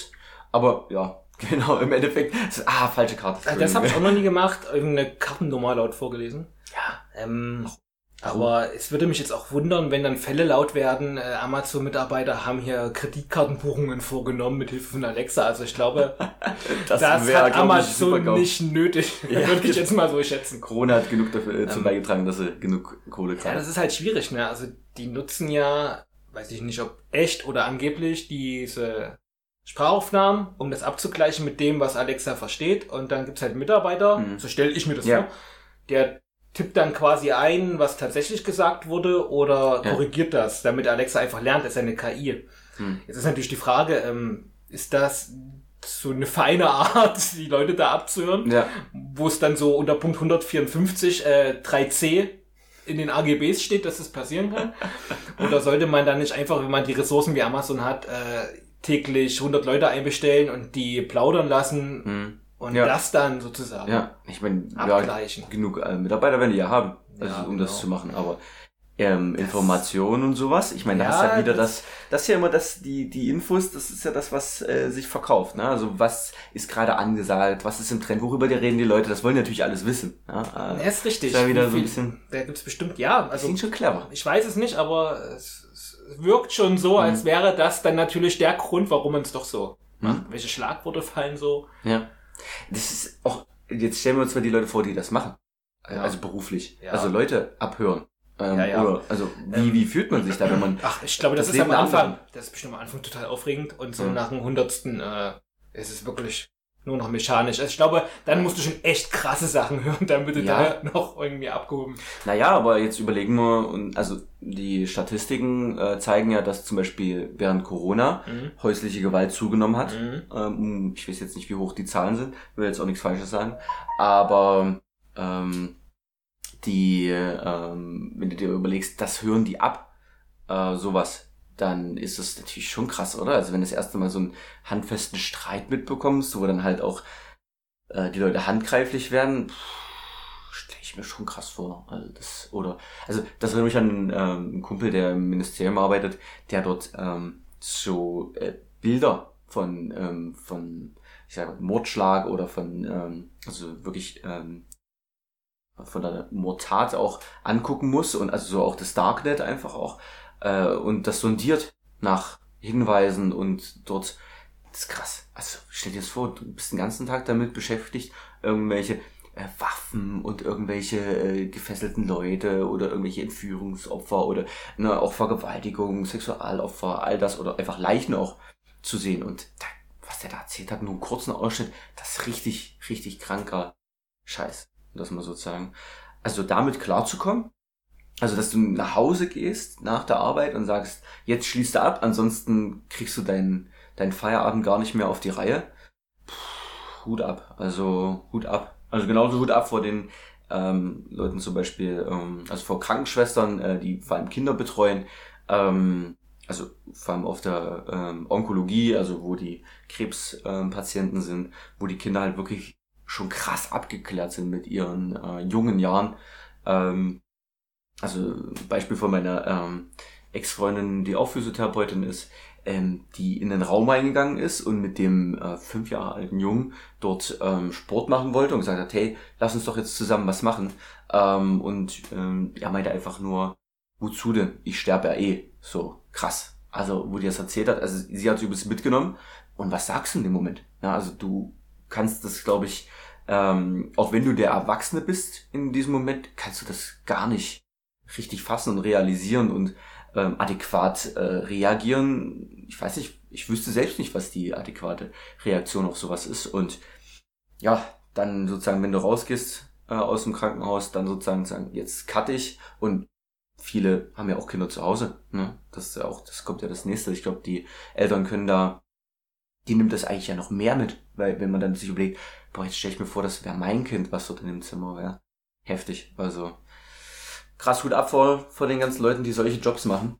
Aber ja, genau, im Endeffekt, ah, falsche Karte. Das habe ich auch noch nie gemacht, irgendeine Kartennummer laut vorgelesen. Ja. Ähm, aber es würde mich jetzt auch wundern, wenn dann Fälle laut werden, äh, Amazon-Mitarbeiter haben hier Kreditkartenbuchungen vorgenommen mit Hilfe von Alexa. Also ich glaube, das, das wär, hat Amazon nicht nötig, ja, würde ich jetzt mal so schätzen. Corona hat genug dafür äh, zu ähm, beigetragen, dass sie genug Kohle kriegen. Ja, das ist halt schwierig, ne? Also die nutzen ja, weiß ich nicht, ob echt oder angeblich, diese Sprachaufnahmen, um das abzugleichen mit dem, was Alexa versteht. Und dann gibt's halt Mitarbeiter, mhm. so stelle ich mir das ja. vor, der tippt dann quasi ein, was tatsächlich gesagt wurde, oder ja. korrigiert das, damit Alexa einfach lernt, es ist eine K I. Hm. Jetzt ist natürlich die Frage, ähm, ist das so eine feine Art, die Leute da abzuhören, ja. wo es dann so unter Punkt hundertvierundfünfzig äh, drei c in den A G Bs steht, dass das passieren kann? Oder sollte man dann nicht einfach, wenn man die Ressourcen wie Amazon hat, äh, täglich hundert Leute einbestellen und die plaudern lassen, hm. Und ja. das dann sozusagen ja, ich meine, ja, genug äh, Mitarbeiter werden die ja haben, also, ja, um genau. das zu machen, aber ähm, Informationen und sowas, ich meine, da ja, hast du ja wieder das, das ist ja immer das, die die Infos, das ist ja das, was äh, sich verkauft, ne? Also was ist gerade angesagt, was ist im Trend, worüber die reden die Leute, das wollen die natürlich alles wissen. Ja, äh, das ist richtig. Ist ja wieder so ein bisschen, da gibt's bestimmt, ja, also schon clever. Ich weiß es nicht, aber es, es wirkt schon so, als mhm. wäre das dann natürlich der Grund, warum man es doch so macht. Mhm. Welche Schlagworte fallen so? Ja. Das ist auch, jetzt stellen wir uns mal die Leute vor, die das machen. Ja. Also beruflich. Ja. Also Leute abhören. Ähm, ja, ja. Oder, also wie, ähm, wie fühlt man sich da, wenn man... Ach, ich glaube, das, das ist am Anfang, das ist bestimmt am Anfang total aufregend und so mhm. nach dem hundertsten äh, ist es wirklich nur noch mechanisch. Also ich glaube, dann musst du schon echt krasse Sachen hören, damit du ja. da noch irgendwie abgehoben. Naja, aber jetzt überlegen wir, und also die Statistiken äh, zeigen ja, dass zum Beispiel während Corona mhm. häusliche Gewalt zugenommen hat. Mhm. Ähm, ich weiß jetzt nicht, wie hoch die Zahlen sind, will jetzt auch nichts Falsches sagen, aber ähm, die, ähm, wenn du dir überlegst, das hören die ab, äh, sowas, dann ist das natürlich schon krass, oder? Also wenn du das erste Mal so einen handfesten Streit mitbekommst, wo dann halt auch äh, die Leute handgreiflich werden, stelle ich mir schon krass vor. Also das, oder, also das erinnert mich an ähm, einen Kumpel, der im Ministerium arbeitet, der dort ähm, so äh, Bilder von, ähm, von, ich sage mal, Mordschlag oder von, ähm, also wirklich ähm, von der Mordtat auch angucken muss und also so auch das Darknet einfach auch äh, und das sondiert nach Hinweisen und dort, das ist krass. Also stell dir das vor, du bist den ganzen Tag damit beschäftigt, irgendwelche äh, Waffen und irgendwelche äh, gefesselten Leute oder irgendwelche Entführungsopfer oder ne, auch Vergewaltigung, Sexualopfer, all das oder einfach Leichen auch zu sehen und da, was der da erzählt hat, nur einen kurzen Ausschnitt, das ist richtig, richtig kranker Scheiß. Das mal sozusagen, also damit klarzukommen, also dass du nach Hause gehst nach der Arbeit und sagst, jetzt schließt du ab, ansonsten kriegst du deinen deinen Feierabend gar nicht mehr auf die Reihe. Puh, Hut ab, also Hut ab, also genauso Hut ab vor den ähm, Leuten zum Beispiel, ähm, also vor Krankenschwestern, äh, die vor allem Kinder betreuen, ähm, also vor allem auf der ähm, Onkologie, also wo die Krebspatienten ähm, sind, wo die Kinder halt wirklich schon krass abgeklärt sind mit ihren äh, jungen Jahren. Ähm, also Beispiel von meiner ähm, Ex-Freundin, die auch Physiotherapeutin ist, ähm, die in den Raum eingegangen ist und mit dem äh, fünf Jahre alten Jungen dort ähm, Sport machen wollte und gesagt hat, hey, lass uns doch jetzt zusammen was machen. Ähm, und ähm, er meinte einfach nur, wozu denn? Ich sterbe ja eh. So, krass. Also, wo die das erzählt hat, also sie hat es übrigens mitgenommen. Und was sagst du in dem Moment? Ja, also du kannst das, glaube ich, ähm, auch wenn du der Erwachsene bist in diesem Moment, kannst du das gar nicht richtig fassen und realisieren und ähm, adäquat äh, reagieren. Ich weiß nicht, ich wüsste selbst nicht, was die adäquate Reaktion auf sowas ist. Und ja, dann sozusagen, wenn du rausgehst äh, aus dem Krankenhaus, dann sozusagen sagen, jetzt cut ich. Und viele haben ja auch Kinder zu Hause. Ne? Das ist ja auch, das kommt ja das Nächste. Ich glaube, die Eltern können da, die nimmt das eigentlich ja noch mehr mit, weil wenn man dann sich überlegt, boah, jetzt stelle ich mir vor, das wäre mein Kind, was dort in dem Zimmer wäre. Heftig. Also krass Hut ab vor, vor den ganzen Leuten, die solche Jobs machen.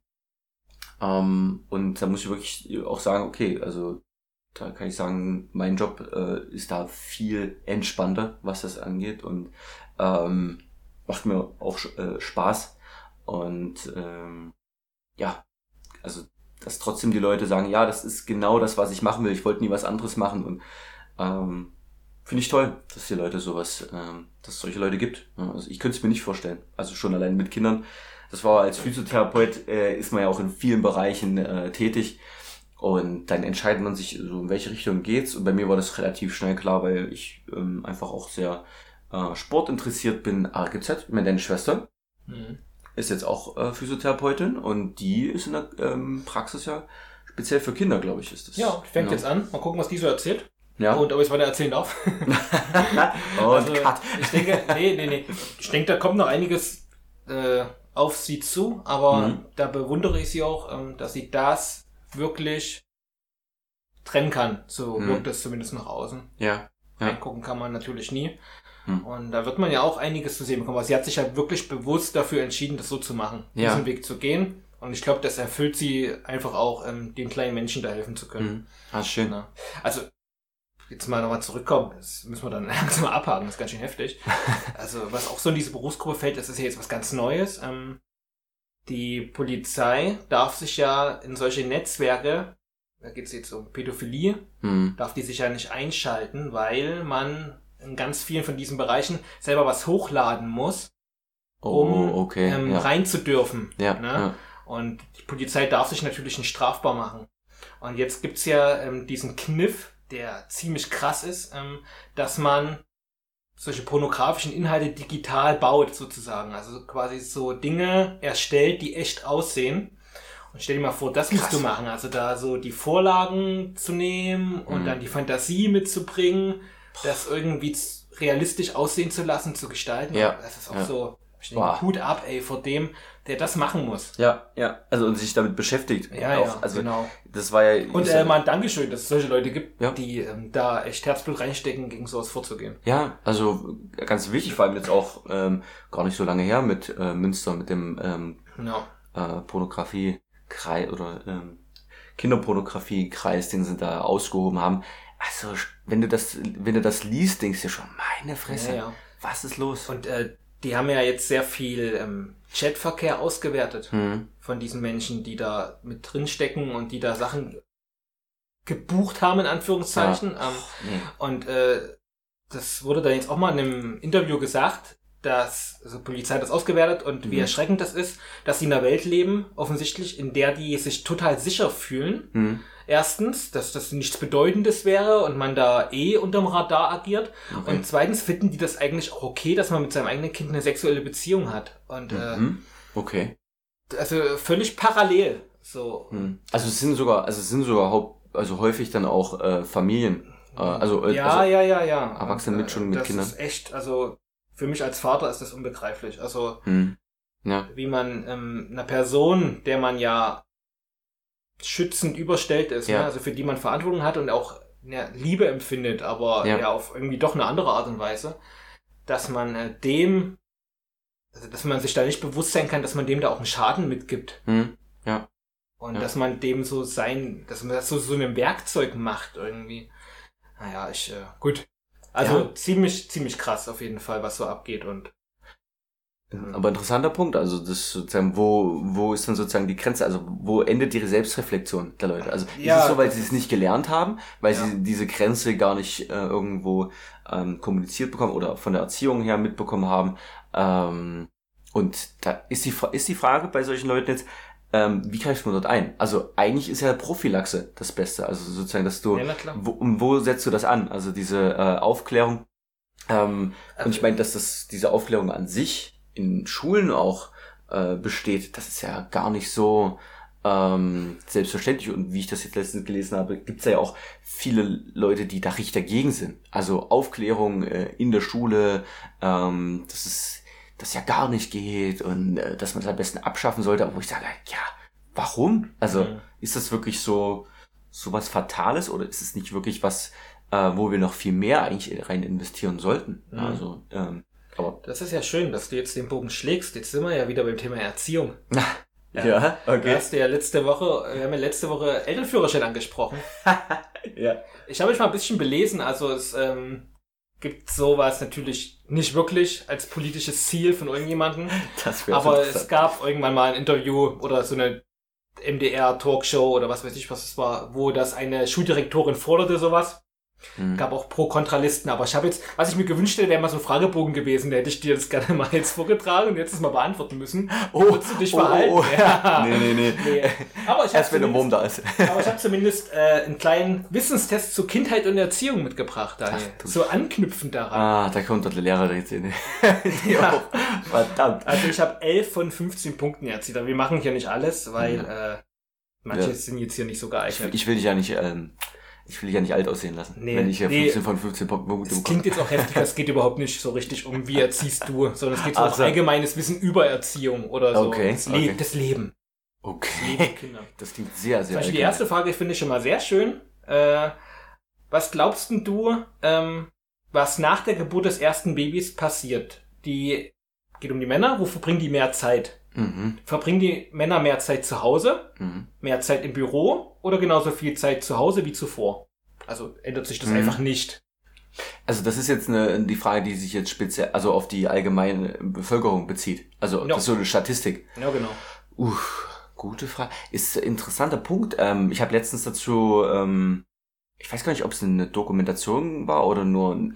Ähm, und da muss ich wirklich auch sagen, okay, also da kann ich sagen, mein Job äh, ist da viel entspannter, was das angeht und ähm, macht mir auch äh, Spaß. Und ähm, ja, also dass trotzdem die Leute sagen, ja, das ist genau das, was ich machen will. Ich wollte nie was anderes machen. Und ähm, finde ich toll, dass die Leute sowas, ähm, dass es solche Leute gibt. Also ich könnte es mir nicht vorstellen. Also schon allein mit Kindern. Das war als Physiotherapeut, äh, ist man ja auch in vielen Bereichen äh, tätig. Und dann entscheidet man sich, so in welche Richtung geht's. Und bei mir war das relativ schnell klar, weil ich ähm, einfach auch sehr äh, sportinteressiert bin. A G Z, meine Schwester, mhm. ist jetzt auch äh, Physiotherapeutin und die ist in der ähm, Praxis ja speziell für Kinder, glaube ich, ist das. Ja, fängt ja. jetzt an. Mal gucken, was die so erzählt. Ja. Und ob ich es weiter erzählen darf. oh, also, Cut. Ich denke, nee, nee, nee. Ich denke, da kommt noch einiges äh, auf sie zu, aber mhm. da bewundere ich sie auch, ähm, dass sie das wirklich trennen kann. So mhm. wirkt das zumindest nach außen. Ja. ja. Reingucken kann man natürlich nie. Mhm. Und da wird man ja auch einiges zu sehen bekommen. Aber sie hat sich ja wirklich bewusst dafür entschieden, das so zu machen, ja. diesen Weg zu gehen. Und ich glaube, das erfüllt sie einfach auch, ähm, den kleinen Menschen da helfen zu können. Mhm. Ah, schön. Ja. Also, jetzt mal nochmal zurückkommen, das müssen wir dann langsam mal abhaken, das ist ganz schön heftig. Also, was auch so in diese Berufsgruppe fällt, das ist ja jetzt was ganz Neues. Ähm, die Polizei darf sich ja in solche Netzwerke, da geht es jetzt um Pädophilie, hm. darf die sich ja nicht einschalten, weil man in ganz vielen von diesen Bereichen selber was hochladen muss, um oh, okay. ähm, ja. rein zu dürfen. Ja, ne? ja. Und die Polizei darf sich natürlich nicht strafbar machen. Und jetzt gibt's ja ähm, diesen Kniff, der ziemlich krass ist, ähm, dass man solche pornografischen Inhalte digital baut, sozusagen. Also quasi so Dinge erstellt, die echt aussehen. Und stell dir mal vor, das krass. musst du machen. Also da so die Vorlagen zu nehmen und mhm. dann die Fantasie mitzubringen, das irgendwie realistisch aussehen zu lassen, zu gestalten. Ja. Das ist auch ja. so, ich denke, Hut ab, ey, vor dem, der das machen muss. Ja, ja. Also und sich damit beschäftigt. Ja, auch, ja, also, genau. Das war ja... Und äh, mal ein Dankeschön, dass es solche Leute gibt, ja. die ähm, da echt Herzblut reinstecken, gegen sowas vorzugehen. Ja, also ganz wichtig, vor allem jetzt auch ähm, gar nicht so lange her mit äh, Münster, mit dem ähm, ja. äh, Pornografie-Kreis oder ähm, Kinderpornografie-Kreis, den sie da ausgehoben haben. Also wenn du das, wenn du das liest, denkst du schon, meine Fresse, ja, ja. was ist los? Und äh, die haben ja jetzt sehr viel ähm, Chatverkehr ausgewertet hm. von diesen Menschen, die da mit drin stecken und die da Sachen gebucht haben, in Anführungszeichen. Ja. Ähm, nee. Und äh, das wurde dann jetzt auch mal in einem Interview gesagt, dass also Polizei das ausgewertet und mhm. wie erschreckend das ist, dass sie in einer Welt leben, offensichtlich, in der die sich total sicher fühlen. Mhm. Erstens, dass das nichts Bedeutendes wäre und man da eh unterm Radar agiert. Okay. Und zweitens finden die das eigentlich auch okay, dass man mit seinem eigenen Kind eine sexuelle Beziehung hat. Und mhm. äh, okay. Also völlig parallel. So. Mhm. Also es sind sogar, also es sind sogar haupt, also häufig dann auch äh, Familien. Äh, also, äh, ja, also ja, ja, ja. Erwachsene und, mit schon mit das Kindern. Das ist echt, also für mich als Vater ist das unbegreiflich. Also mhm. ja. wie man ähm, einer Person, der man ja schützend überstellt ist, ja. ne? Also für die man Verantwortung hat und auch ja, Liebe empfindet, aber ja. ja auf irgendwie doch eine andere Art und Weise, dass man äh, dem, also dass man sich da nicht bewusst sein kann, dass man dem da auch einen Schaden mitgibt. Mhm. Ja. Und ja. dass man dem so sein, dass man das so so ein Werkzeug macht irgendwie. Naja, ich, äh, gut. Also ja. ziemlich, ziemlich krass auf jeden Fall, was so abgeht und aber interessanter Punkt, also das sozusagen, wo wo ist dann sozusagen die Grenze, also wo endet die Selbstreflexion der Leute? Also ja, ist es so, weil sie es nicht gelernt haben, weil ja. sie diese Grenze gar nicht äh, irgendwo ähm, kommuniziert bekommen oder von der Erziehung her mitbekommen haben. Ähm, und da ist die ist die Frage bei solchen Leuten jetzt, ähm, wie greift man dort ein? Also eigentlich ist ja Prophylaxe das Beste, also sozusagen, dass du, ja, wo, wo setzt du das an? Also diese äh, Aufklärung. Ähm, also, und ich meine, dass das diese Aufklärung an sich in Schulen auch äh, besteht, das ist ja gar nicht so ähm, selbstverständlich. Und wie ich das jetzt letztens gelesen habe, gibt es ja auch viele Leute, die da richtig dagegen sind. Also Aufklärung äh, in der Schule, ähm, dass es das ja gar nicht geht und äh, dass man es am besten abschaffen sollte. Wo ich sage, ja, warum? Also mhm. ist das wirklich so so was Fatales oder ist es nicht wirklich was, äh, wo wir noch viel mehr eigentlich rein investieren sollten? Mhm. Also ähm, Aber das ist ja schön, dass du jetzt den Bogen schlägst. Jetzt sind wir ja wieder beim Thema Erziehung. Ja, ja, okay. Du hast ja letzte Woche, wir haben ja letzte Woche Elternführerschein angesprochen. Ja. Ich habe mich mal ein bisschen belesen. Also es ähm, gibt sowas natürlich nicht wirklich als politisches Ziel von irgendjemandem. Das wäre Aber es gab irgendwann mal ein Interview oder so eine M D R-Talkshow oder was weiß ich, was es war, wo das eine Schuldirektorin forderte, sowas. Hm. Gab auch Pro-Kontralisten, aber ich habe jetzt, was ich mir gewünscht hätte, wäre mal so ein Fragebogen gewesen, da hätte ich dir das gerne mal jetzt vorgetragen und jetzt das mal beantworten müssen. Oh, würdest du dich oh, verhalten? Oh, oh. Ja. Nee, nee, nee. nee. Aber ich Erst wenn der Wurm da ist. Aber ich habe zumindest äh, einen kleinen Wissenstest zur Kindheit und Erziehung mitgebracht, Daniel. Ach, so anknüpfend daran. Ah, da kommt doch der Lehrer jetzt hin. Ja. Verdammt. Also ich habe elf von fünfzehn Punkten erzielt, aber wir machen hier nicht alles, weil ja. äh, manche ja. sind jetzt hier nicht so geeignet. Ich, ich will dich ja nicht... Ähm Ich will dich ja nicht alt aussehen lassen, nee, wenn ich ja fünfzehn nee, von fünfzehn Punkten bekomme. Das klingt jetzt auch heftiger, es geht überhaupt nicht so richtig um, wie erziehst du, sondern es geht so um allgemeines Wissen über Erziehung oder so. Okay, das, Le- okay. das Leben. Okay, das klingt sehr, sehr gut. Die erste Frage finde ich schon mal sehr schön. Äh, was glaubst denn du, ähm, was nach der Geburt des ersten Babys passiert? Die geht um die Männer, wo verbringen die mehr Zeit? Mhm. Verbringen die Männer mehr Zeit zu Hause, mhm. mehr Zeit im Büro oder genauso viel Zeit zu Hause wie zuvor? Also ändert sich das mhm. einfach nicht. Also das ist jetzt eine, die Frage, die sich jetzt speziell, also auf die allgemeine Bevölkerung bezieht. Also ja. Das ist so eine Statistik. Ja, genau. Uff, gute Frage. Ist ein interessanter Punkt. Ähm, ich habe letztens dazu, ähm, ich weiß gar nicht, ob es eine Dokumentation war oder nur ähm,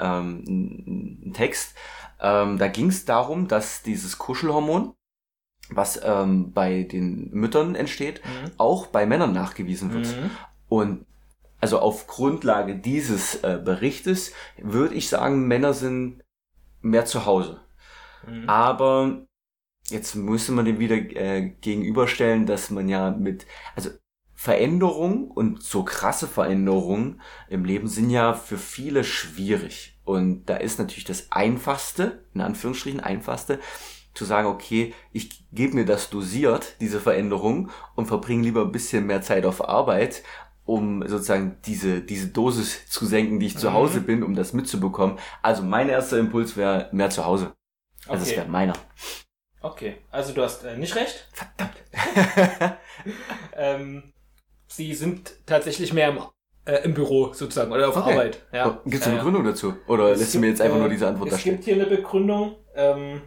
ein Text. Ähm, da ging es darum, dass dieses Kuschelhormon, was ähm, bei den Müttern entsteht, mhm. auch bei Männern nachgewiesen wird. Mhm. Und also auf Grundlage dieses äh, Berichtes würde ich sagen, Männer sind mehr zu Hause. Mhm. Aber jetzt müsste man dem wieder äh, gegenüberstellen, dass man ja mit, also Veränderungen und so krasse Veränderungen im Leben sind ja für viele schwierig. Und da ist natürlich das Einfachste, in Anführungsstrichen Einfachste, zu sagen, okay, ich gebe mir das dosiert, diese Veränderung, und verbringe lieber ein bisschen mehr Zeit auf Arbeit, um sozusagen diese diese Dosis zu senken, die ich mhm. zu Hause bin, um das mitzubekommen. Also mein erster Impuls wäre mehr zu Hause. Also okay. Das wäre meiner. Okay, also du hast äh, nicht recht. Verdammt. ähm, sie sind tatsächlich mehr im, äh, im Büro sozusagen oder auf okay. Arbeit. Ja. Gibt es eine äh, Begründung dazu? Oder lässt gibt, du mir jetzt einfach äh, nur diese Antwort es da stehen? Es gibt hier eine Begründung. Ähm,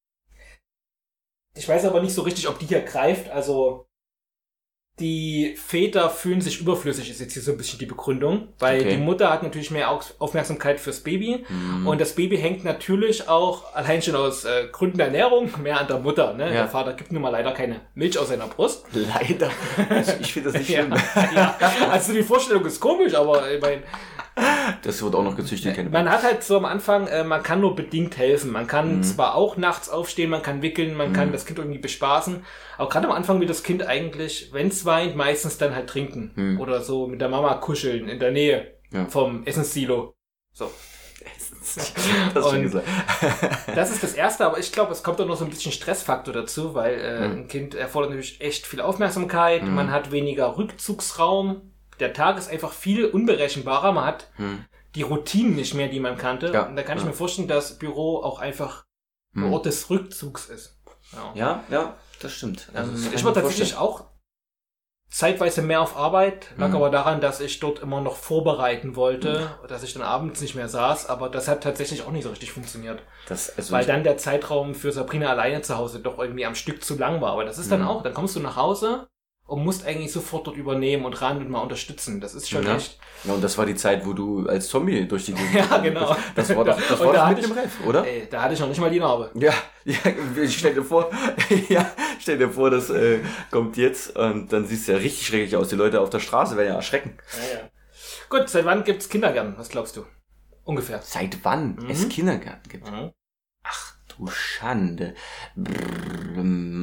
ich weiß aber nicht so richtig, ob die hier greift. Also die Väter fühlen sich überflüssig, ist jetzt hier so ein bisschen die Begründung, weil okay. die Mutter hat natürlich mehr Aufmerksamkeit fürs Baby mhm. und das Baby hängt natürlich auch, allein schon aus äh, Gründen der Ernährung, mehr an der Mutter. Ne? Ja. Der Vater gibt nun mal leider keine Milch aus seiner Brust. Leider? Ich, ich finde das nicht schlimm. ja, ja. Also die Vorstellung ist komisch, aber ich meine... Das wird auch noch gezüchtet. Keine man hat halt so am Anfang, äh, man kann nur bedingt helfen. Man kann mhm. zwar auch nachts aufstehen, man kann wickeln, man mhm. kann das Kind irgendwie bespaßen. Aber gerade am Anfang will das Kind eigentlich, wenn es weint, meistens dann halt trinken. Mhm. Oder so mit der Mama kuscheln in der Nähe ja. vom Essenssilo. So. Das, und das ist das Erste, aber ich glaube, es kommt auch noch so ein bisschen Stressfaktor dazu, weil äh, mhm. ein Kind erfordert natürlich echt viel Aufmerksamkeit, mhm. man hat weniger Rückzugsraum. Der Tag ist einfach viel unberechenbarer. Man hat hm. die Routinen nicht mehr, die man kannte. Ja. Und da kann ich ja. mir vorstellen, dass Büro auch einfach hm. ein Ort des Rückzugs ist. Ja, ja, ja das stimmt. Also das ich war tatsächlich auch zeitweise mehr auf Arbeit, lag hm. aber daran, dass ich dort immer noch vorbereiten wollte, hm. dass ich dann abends nicht mehr saß. Aber das hat tatsächlich auch nicht so richtig funktioniert. Das, also weil dann der Zeitraum für Sabrina alleine zu Hause doch irgendwie am Stück zu lang war. Aber das ist dann hm. auch, dann kommst du nach Hause und musst eigentlich sofort dort übernehmen und ran und mal unterstützen. Das ist schon ja. echt... Ja, und das war die Zeit, wo du als Zombie durch die Gegend... Ja, genau. Das war doch, das war da doch mit dem Ref, oder? Ey, da hatte ich noch nicht mal die Narbe. Ja, ja, ich stell dir vor, ja, stell dir vor, das äh, kommt jetzt und dann siehst du ja richtig schrecklich aus. Die Leute auf der Straße werden ja erschrecken. Ja, ja. Gut, seit wann gibt's Kindergarten? Was glaubst du? Ungefähr. Seit wann mhm. es Kindergarten gibt? Mhm. Ach du Schande. Brrr,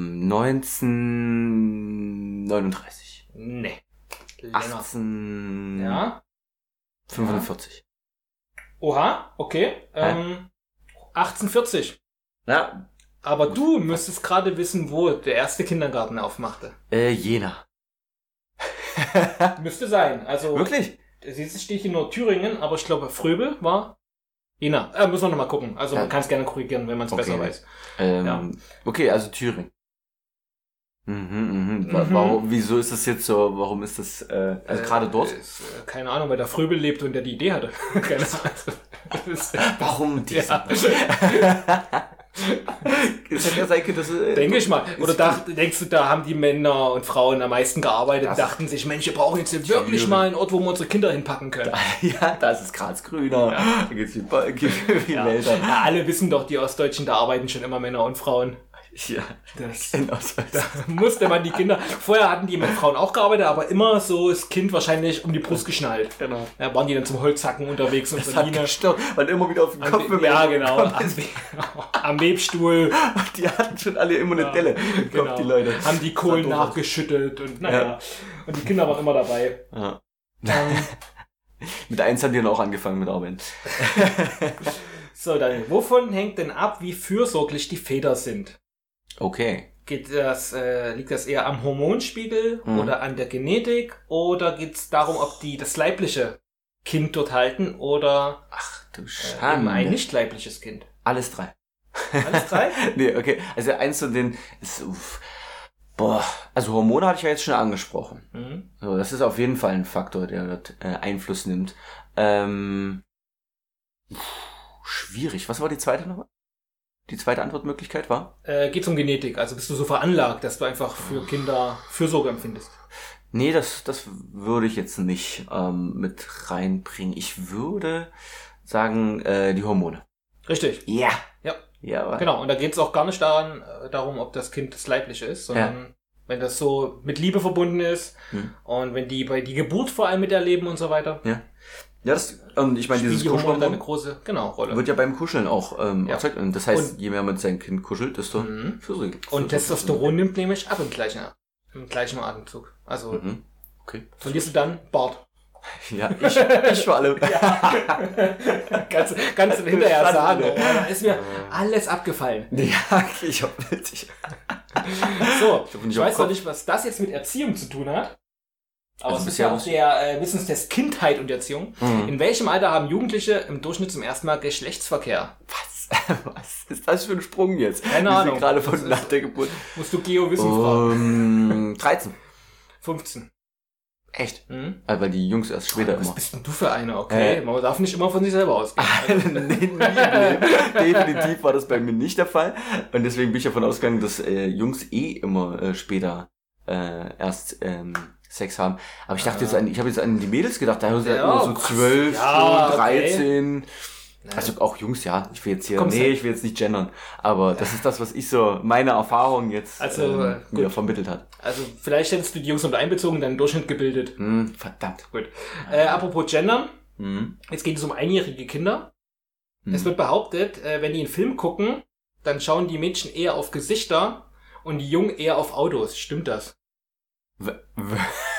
neunzehnhundertneununddreißig. Nee. achtzehn Ja. fünfundvierzig. Oha, okay. Ähm, achtzehnhundertvierzig. Ja. Aber du müsstest gerade wissen, wo der erste Kindergarten aufmachte. Äh, Jena. Müsste sein. Also. Wirklich? Es steht hier nur Thüringen, aber ich glaube, Fröbel war Jena. Äh, müssen wir nochmal gucken. Also, ja. Man kann es gerne korrigieren, wenn man es okay. besser weiß. Ähm, ja. Okay, also Thüringen. Mhm, mhm. Warum, wieso ist das jetzt so, warum ist das, äh, also äh, gerade dort? Ist, äh, keine Ahnung, weil der Fröbel lebt und der die Idee hatte. Keine Ahnung. Warum die? Ja. Jetzt hätte er sein können, dass äh, denke ich mal. Oder dacht, denkst du, da haben die Männer und Frauen am meisten gearbeitet und dachten sich, Mensch, wir brauchen jetzt wirklich schwierig. mal einen Ort, wo wir unsere Kinder hinpacken können. Ja, da ist es Gras grüner. Ja. Da gibt es viel, viel ja. Wälder. Ja, alle wissen doch, die Ostdeutschen, da arbeiten schon immer Männer und Frauen. Ja, das, genau so. Da musste man die Kinder, vorher hatten die mit Frauen auch gearbeitet, aber immer so das Kind wahrscheinlich um die Brust geschnallt. Genau. Da waren die dann zum Holzhacken unterwegs und das so hat gestört, weil immer wieder auf den Kopf bewegt. Ja, genau. Am, am Webstuhl. Die hatten schon alle immer eine ja, Delle im genau. Kopf, die Leute. Haben die Kohlen nachgeschüttelt und naja. Ja. Und die Kinder waren immer dabei. Ja. Ähm, mit eins haben die dann auch angefangen mit Arbeiten. So, Daniel, wovon hängt denn ab, wie fürsorglich die Väter sind? Okay. Geht das, äh, liegt das eher am Hormonspiegel mhm. oder an der Genetik oder geht es darum, ob die das leibliche Kind dort halten oder ach du Schande. Äh, ein nicht leibliches Kind? Alles drei. Alles drei? Nee, okay. Also eins von den ist, uff, boah, also Hormone hatte ich ja jetzt schon angesprochen. Mhm. So, das ist auf jeden Fall ein Faktor, der dort äh, Einfluss nimmt. Ähm, pff, schwierig. Was war die zweite nochmal? Die zweite Antwortmöglichkeit war? Äh, geht um Genetik. Also bist du so veranlagt, dass du einfach für Kinder Fürsorge empfindest? Nee, das, das würde ich jetzt nicht ähm, mit reinbringen. Ich würde sagen, äh, die Hormone. Richtig. Ja. Ja. Ja, aber genau. Und da geht es auch gar nicht daran, äh, darum, ob das Kind das leibliche ist, sondern ja. wenn das so mit Liebe verbunden ist hm. und wenn die bei die Geburt vor allem miterleben und so weiter. Ja. Ja, das, und ich meine, dieses die Kuscheln eine große, genau, Rolle. Wird ja beim Kuscheln auch ähm, ja. erzeugt. Und das heißt, und, je mehr man mit seinem Kind kuschelt, desto mhm. fürsorglich. Und Testosteron nimmt nämlich ab im gleichen, im gleichen Atemzug. Also mhm. okay. verlierst du dann Bart. Ja, ich, ich vor allem. Ja. kannst, kannst du hinterher sagen, oh, da ist mir alles abgefallen. Ja, ich hab nicht. So, ich, ich weiß noch nicht, was das jetzt mit Erziehung zu tun hat. Aber also es ist ja auch der äh, Wissenstest Kindheit und Erziehung. Mhm. In welchem Alter haben Jugendliche im Durchschnitt zum ersten Mal Geschlechtsverkehr? Was? Was ist das für ein Sprung jetzt? Keine Ahnung. Gerade von nach der Geburt. Musst du Geo-Wissen um, fragen. dreizehn. fünfzehn. Echt? Mhm. Also, weil die Jungs erst später oh, was immer. Was bist denn du für eine? Okay, äh. man darf nicht immer von sich selber ausgehen. Also. nee, nie, nee. Definitiv war das bei mir nicht der Fall. Und deswegen bin ich davon ausgegangen, dass äh, Jungs eh immer äh, später äh, erst ähm, Sex haben. Aber ich dachte ja. jetzt an, ich habe jetzt an die Mädels gedacht, da sind ja, immer so zwölf, ja, dreizehn. Okay. Also auch Jungs, ja. Ich will jetzt hier, Kommst nee, ich will jetzt nicht gendern. Aber das ist das, was ich so, meine Erfahrung jetzt also, ähm, mir vermittelt hat. Also vielleicht hättest du die Jungs mit einbezogen, deinen Durchschnitt gebildet. Hm, verdammt. Gut. Äh, apropos gendern. Hm. Jetzt geht es um einjährige Kinder. Hm. Es wird behauptet, äh, wenn die einen Film gucken, dann schauen die Mädchen eher auf Gesichter und die Jungen eher auf Autos. Stimmt das? W- w-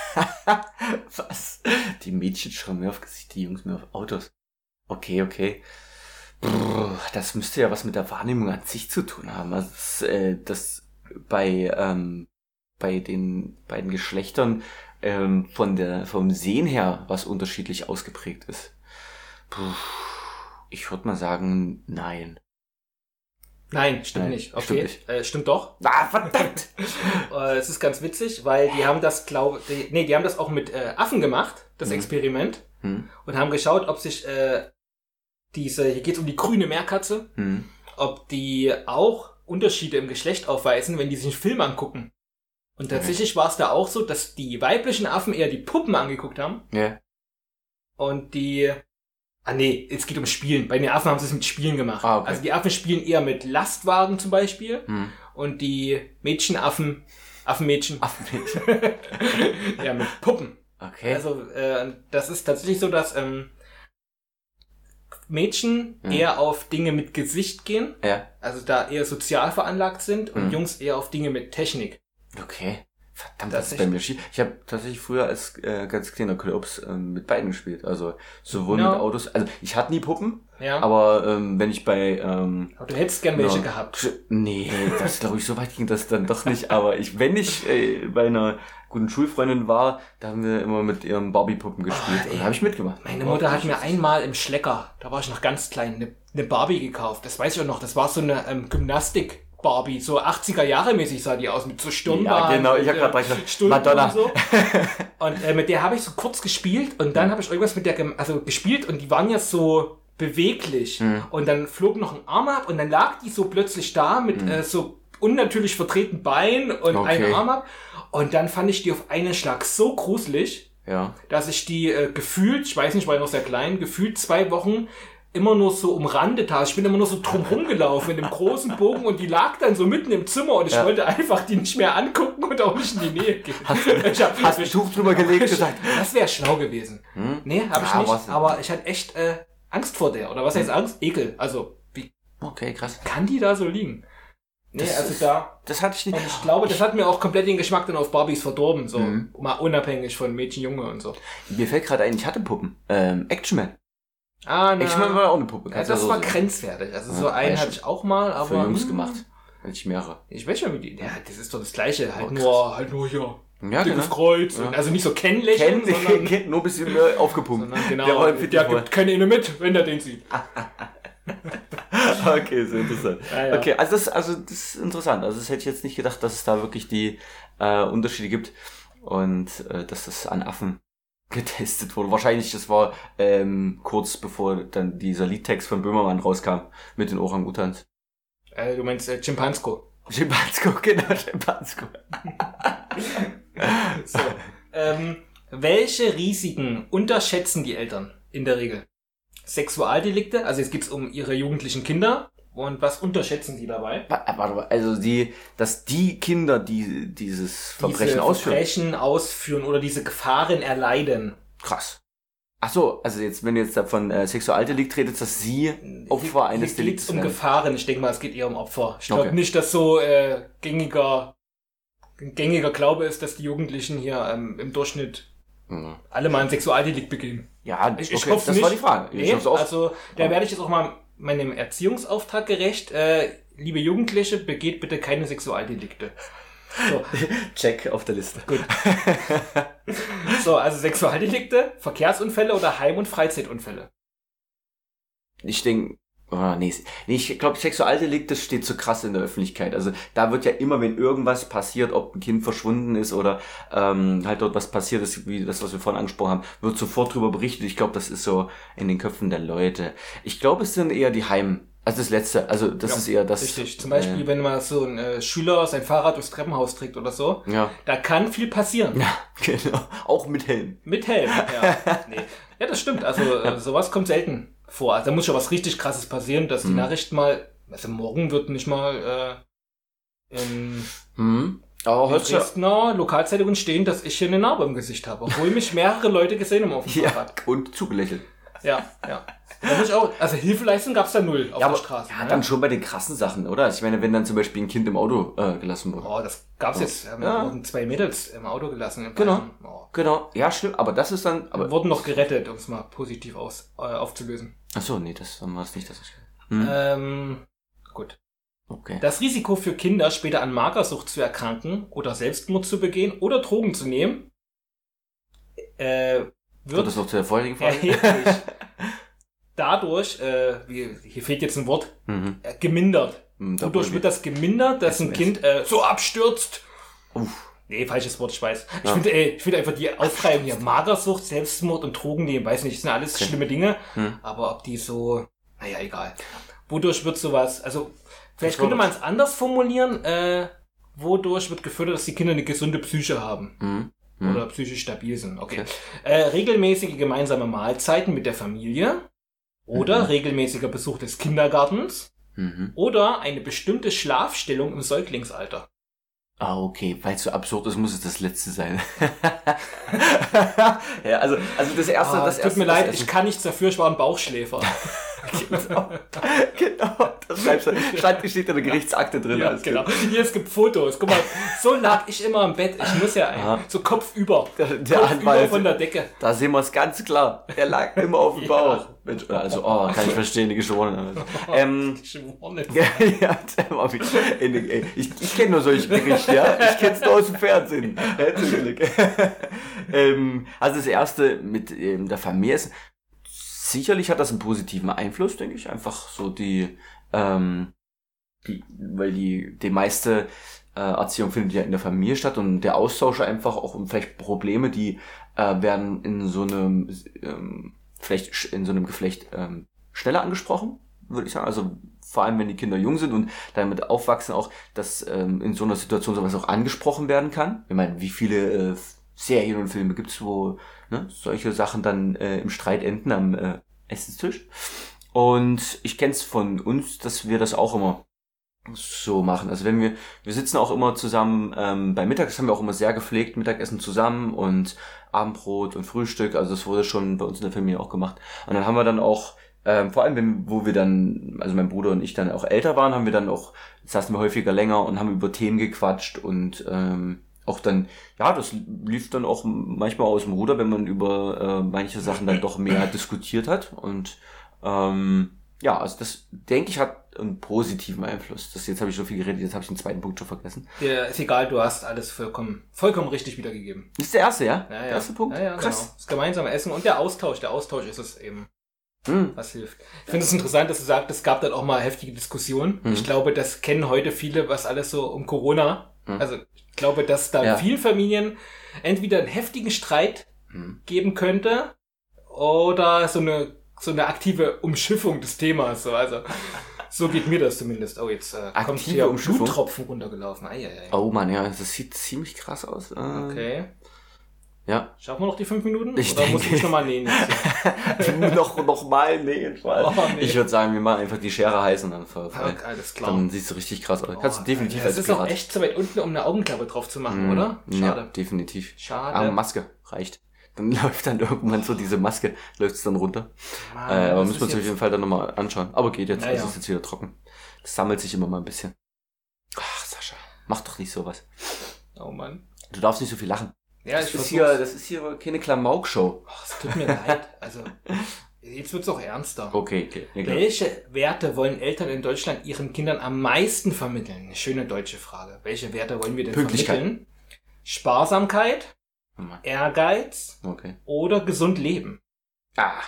Was? Die Mädchen schauen mehr auf Gesichter, die Jungs mehr auf Autos. Okay, okay. Brrr, das müsste ja was mit der Wahrnehmung an sich zu tun haben. Also das, äh, das bei ähm, bei den beiden Geschlechtern ähm, von der vom Sehen her was unterschiedlich ausgeprägt ist. Puh, ich würde mal sagen, nein. Nein, stimmt Nein, nicht. Okay, stimmt nicht. Äh, stimmt doch. Ah, verdammt! äh, es ist ganz witzig, weil die haben das, glaube ich, nee, die haben das auch mit äh, Affen gemacht, das hm. Experiment, Hm. und haben geschaut, ob sich äh, diese, hier geht es um die grüne Meerkatze, Hm. ob die auch Unterschiede im Geschlecht aufweisen, wenn die sich einen Film angucken. Und tatsächlich war es da auch so, dass die weiblichen Affen eher die Puppen angeguckt haben. Ja. Und die... Ah nee, es geht um Spielen. Bei den Affen haben sie es mit Spielen gemacht. Ah, okay. Also die Affen spielen eher mit Lastwagen zum Beispiel. Hm. Und die Mädchenaffen... Affenmädchen. Affenmädchen. ja, mit Puppen. Okay. Also äh, das ist tatsächlich so, dass ähm, Mädchen hm. eher auf Dinge mit Gesicht gehen. Ja. Also da eher sozial veranlagt sind. Und hm. Jungs eher auf Dinge mit Technik. Okay. Verdammt, Das das, ist ist bei mir schief. Ich habe tatsächlich früher als äh, ganz kleiner Klops ähm, mit beiden gespielt. Also sowohl Ja. mit Autos. Also ich hatte nie Puppen, Ja. aber ähm, wenn ich bei... Ähm, Aber du hättest gern welche gehabt. Sch- Nee, das glaube ich, so weit ging das dann doch nicht. Aber ich, wenn ich äh, bei einer guten Schulfreundin war, da haben wir immer mit ihren Barbie-Puppen gespielt. Oh, und da habe ich mitgemacht. Meine Mutter hat mir einmal im Schlecker, da war ich noch ganz klein, eine, eine Barbie gekauft. Das weiß ich auch noch. Das war so eine ähm, Gymnastik. Barbie, so achtziger Jahre mäßig sah die aus, mit so Stirnband. Ja, genau, ich habe äh, gerade gesagt, Stulpen Madonna. Und, so. und äh, mit der habe ich so kurz gespielt und dann habe ich irgendwas mit der gem- also gespielt und die waren ja so beweglich. Hm. Und dann flog noch ein Arm ab und dann lag die so plötzlich da mit hm. äh, so unnatürlich verdrehten Beinen und okay. einem Arm ab. Und dann fand ich die auf einen Schlag so gruselig, ja. dass ich die äh, gefühlt, ich weiß nicht, war noch sehr klein, gefühlt zwei Wochen immer nur so umrandet habe. Ich bin immer nur so drum rumgelaufen in dem großen Bogen und die lag dann so mitten im Zimmer und ich ja. wollte einfach die nicht mehr angucken und auch nicht in die Nähe gehen. Hast du ich hab, hast ein Tuch drüber gelegt und gesagt, das wäre schlau gewesen. Hm? Nee, habe ich ja, nicht, was? Aber ich hatte echt äh, Angst vor der. Oder was heißt Angst? Ekel. Also, wie okay, krass. Kann die da so liegen? Nee, das also ist, da... Das hatte ich nicht. Und ich glaube, das hat mir auch komplett den Geschmack dann auf Barbies verdorben, so. Mhm. Mal unabhängig von Mädchen, Junge und so. Mir fällt gerade ein, ich hatte Puppen. Ähm, Action Man. Ah, na. Action Man war auch eine Puppe. Ja, das so war sehen. Grenzwertig. Also ja, so einen hatte ich auch mal, aber... Für Jungs mh. gemacht. Hatte ich mehrere. Ich weiß schon, wie die... Ja, das ist doch das Gleiche. Halt oh, nur, halt nur hier... Ja, dickes genau. Kreuz. Ja. Also nicht so kennenlächeln, Ken, sondern... Ken, nur ein bisschen mehr aufgepumpt. Sondern genau, der, der gibt keine Inne mit, wenn der den sieht. Okay, sehr interessant. Ja, ja. Okay, also das, also das ist interessant. Also das hätte ich jetzt nicht gedacht, dass es da wirklich die äh, Unterschiede gibt und äh, dass das an Affen getestet wurde. Wahrscheinlich, das war ähm, kurz bevor dann dieser Liedtext von Böhmermann rauskam mit den Orang-Utans. Äh, du meinst äh, Chimpansko. Chimpansko, genau, Chimpansko. So, ähm, welche Risiken unterschätzen die Eltern in der Regel? Sexualdelikte, also jetzt geht's um ihre jugendlichen Kinder. Und was unterschätzen die dabei? Warte mal, also die, dass die Kinder, die dieses Verbrechen diese ausführen. Verbrechen ausführen oder diese Gefahren erleiden. Krass. Ach so, also jetzt, wenn du jetzt davon äh, Sexualdelikt redest, dass sie Opfer eines Delikts Delikts um werden. Gefahren. Ich denke mal, es geht eher um Opfer. Ich glaube okay. nicht, dass so äh, gängiger gängiger Glaube ist, dass die Jugendlichen hier ähm, im Durchschnitt mhm. alle mal ein Sexualdelikt begehen. Ja, ich, ich okay, hoffe das nicht. war die Frage. Nee, also da ja. werde ich jetzt auch mal meinem Erziehungsauftrag gerecht. Äh, liebe Jugendliche, begeht bitte keine Sexualdelikte. So. Check auf der Liste. Gut. So, also Sexualdelikte, Verkehrsunfälle oder Heim- und Freizeitunfälle? Ich denke, oh, nee, nee, ich glaube, Sexualdelikte steht so krass in der Öffentlichkeit. Also da wird ja immer, wenn irgendwas passiert, ob ein Kind verschwunden ist oder ähm, halt dort was passiert ist, wie das, was wir vorhin angesprochen haben, wird sofort drüber berichtet. Ich glaube, das ist so in den Köpfen der Leute. Ich glaube, es sind eher die Heim... Also das Letzte, also das ja, ist eher das... Richtig, zum Beispiel, äh, wenn mal so ein äh, Schüler sein Fahrrad durchs Treppenhaus trägt oder so, ja. da kann viel passieren. Ja, genau. Auch mit Helm. Mit Helm, ja. Nee. Ja, das stimmt, also äh, sowas kommt selten vor. Also da muss schon was richtig Krasses passieren, dass die mhm. Nachricht mal... Also morgen wird nicht mal äh, in, mhm. oh, in Dresdner Lokalzeitungen stehen, dass ich hier eine Narbe im Gesicht habe, obwohl mich mehrere Leute gesehen haben auf dem ja, Fahrrad. Und zugelächelt. Ja, ja. Da muss ich auch, also Hilfeleistung gab's da null auf ja, der Straße. Ja, ne? dann schon bei den krassen Sachen, oder? Ich meine, wenn dann zum Beispiel ein Kind im Auto äh, gelassen wurde. Oh, das gab's oh. jetzt. Wir ja. wurden zwei Mädels im Auto gelassen. Genau, oh. genau. Ja, stimmt, aber das ist dann... Aber wir wurden noch gerettet, um es mal positiv aus, äh, aufzulösen. Ach so, nee, das war es nicht, das ich... Hm. Ähm, gut. Okay. Das Risiko für Kinder, später an Magersucht zu erkranken oder Selbstmord zu begehen oder Drogen zu nehmen, äh, wird... Wird das noch zu der vorherigen Frage? Erheblich. Dadurch, äh, wie, hier fehlt jetzt ein Wort, mhm. äh, gemindert. Mhm, Wodurch wird das gemindert, dass ein Kind äh, so abstürzt? Uff. Nee, falsches Wort, ich weiß. Ich ja. finde äh, ich finde einfach die Aufreibung hier, Magersucht, Selbstmord und Drogen nehmen, weiß nicht, das sind alles okay. schlimme Dinge, mhm. aber ob die so, naja, egal. Wodurch wird sowas, also vielleicht könnte man es anders formulieren, äh, wodurch wird gefördert, dass die Kinder eine gesunde Psyche haben. Mhm. Oder mhm. psychisch stabil sind, okay. okay. Äh, regelmäßige gemeinsame Mahlzeiten mit der Familie. Oder mhm. regelmäßiger Besuch des Kindergartens. Mhm. Oder eine bestimmte Schlafstellung im Säuglingsalter. Ah, okay. Weil es so absurd ist, muss es das Letzte sein. Ja, also, also das Erste... Ah, das tut erste, mir leid, erste. ich kann nichts dafür, ich war ein Bauchschläfer. Genau. Genau. Das schreibst du, schreibt, steht in der Gerichtsakte drin. Ja, genau. Hier, es gibt Fotos. Guck mal, so lag ich immer im Bett. Ich muss ja ein. So kopfüber. Der, der Kopf Anwalt, über von der Decke. Da sehen wir es ganz klar. Er lag immer auf dem Bauch. Ja. Mensch, also, oh, kann ich verstehen, die Geschworenen. ähm, Geschworenen. Ja, ja, ich, ich kenne nur solche Gerichte, ja. Ich kenne es nur aus dem Fernsehen. ähm, also das Erste mit ähm, der Familie ist, sicherlich hat das einen positiven Einfluss, denke ich. Einfach so die, ähm, die weil die, die meiste äh, Erziehung findet ja in der Familie statt und der Austausch einfach auch um vielleicht Probleme, die äh, werden in so einem, ähm, vielleicht in so einem Geflecht ähm, schneller angesprochen, würde ich sagen. Also vor allem, wenn die Kinder jung sind und damit aufwachsen auch, dass ähm, in so einer Situation sowas auch angesprochen werden kann. Ich meine, wie viele äh, Serien und Filme gibt's, wo ne, solche Sachen dann äh, im Streit enden am äh, Essenstisch. Und ich kenn's von uns, dass wir das auch immer so machen. Also wenn wir, wir sitzen auch immer zusammen, ähm, bei Mittag, das haben wir auch immer sehr gepflegt, Mittagessen zusammen und Abendbrot und Frühstück, also das wurde schon bei uns in der Familie auch gemacht. Und dann haben wir dann auch, ähm, vor allem wenn, wo wir dann, also mein Bruder und ich dann auch älter waren, haben wir dann auch, saßen wir häufiger länger und haben über Themen gequatscht und ähm, auch dann, ja, das lief dann auch manchmal aus dem Ruder, wenn man über äh, manche Sachen dann doch mehr diskutiert hat und ähm, ja, also das, denke ich, hat einen positiven Einfluss. Das, jetzt habe ich so viel geredet, jetzt habe ich den zweiten Punkt schon vergessen. Ja, ist egal, du hast alles vollkommen, vollkommen richtig wiedergegeben. Das ist der erste, ja? Ja, ja. Der erste Punkt? Ja, ja, krass. Genau. Das gemeinsame Essen und der Austausch. Der Austausch ist es eben, hm. was hilft. Ich finde es interessant, dass du sagst, es gab dann auch mal heftige Diskussionen. Hm. Ich glaube, das kennen heute viele, was alles so um Corona. Hm. Also ich glaube, dass da Ja. in vielen Familien entweder einen heftigen Streit Hm. geben könnte oder so eine so eine aktive Umschiffung des Themas. So. Also so geht mir das zumindest. Oh, jetzt äh, kommt Aktive hier Umschiffung? Bluttropfen runtergelaufen. Ei, ei, ei. Oh Mann, ja, das sieht ziemlich krass aus. Ähm, Okay. Ja. Schaffen wir noch die fünf Minuten? Ich Oder muss denke- ich nochmal nähen? Jetzt hier? noch, noch mal nähen. Oh, nee. Ich würde sagen, wir machen einfach die Schere heiß und dann, ver- Okay, alles klar. dann siehst du richtig krass aus. Kannst du Oh, definitiv Es als ist auch Pirat. echt zu weit unten, um eine Augenklappe drauf zu machen, Mhm. oder? Ja, Schade. definitiv. Schade. Aber Maske reicht. Dann läuft dann irgendwann so diese Maske, läuft es dann runter. Mann, äh, aber das müssen wir ist uns auf jeden jetzt- Fall dann nochmal anschauen. Aber geht jetzt, Ja, also ja. ist jetzt wieder trocken. Das sammelt sich immer mal ein bisschen. Ach, Sascha, mach doch nicht sowas. Oh Mann. Du darfst nicht so viel lachen. Ja, das, ich ist versuch's. hier, das ist hier keine Klamauk-Show. Oh, es tut mir leid. Also, jetzt wird's auch ernster. Okay, okay. Ja, klar. Welche Werte wollen Eltern in Deutschland ihren Kindern am meisten vermitteln? Eine schöne deutsche Frage. Welche Werte wollen wir denn Pünktlichkeit. vermitteln? Sparsamkeit, Oh Mann. Ehrgeiz Okay. oder gesund leben? Ah.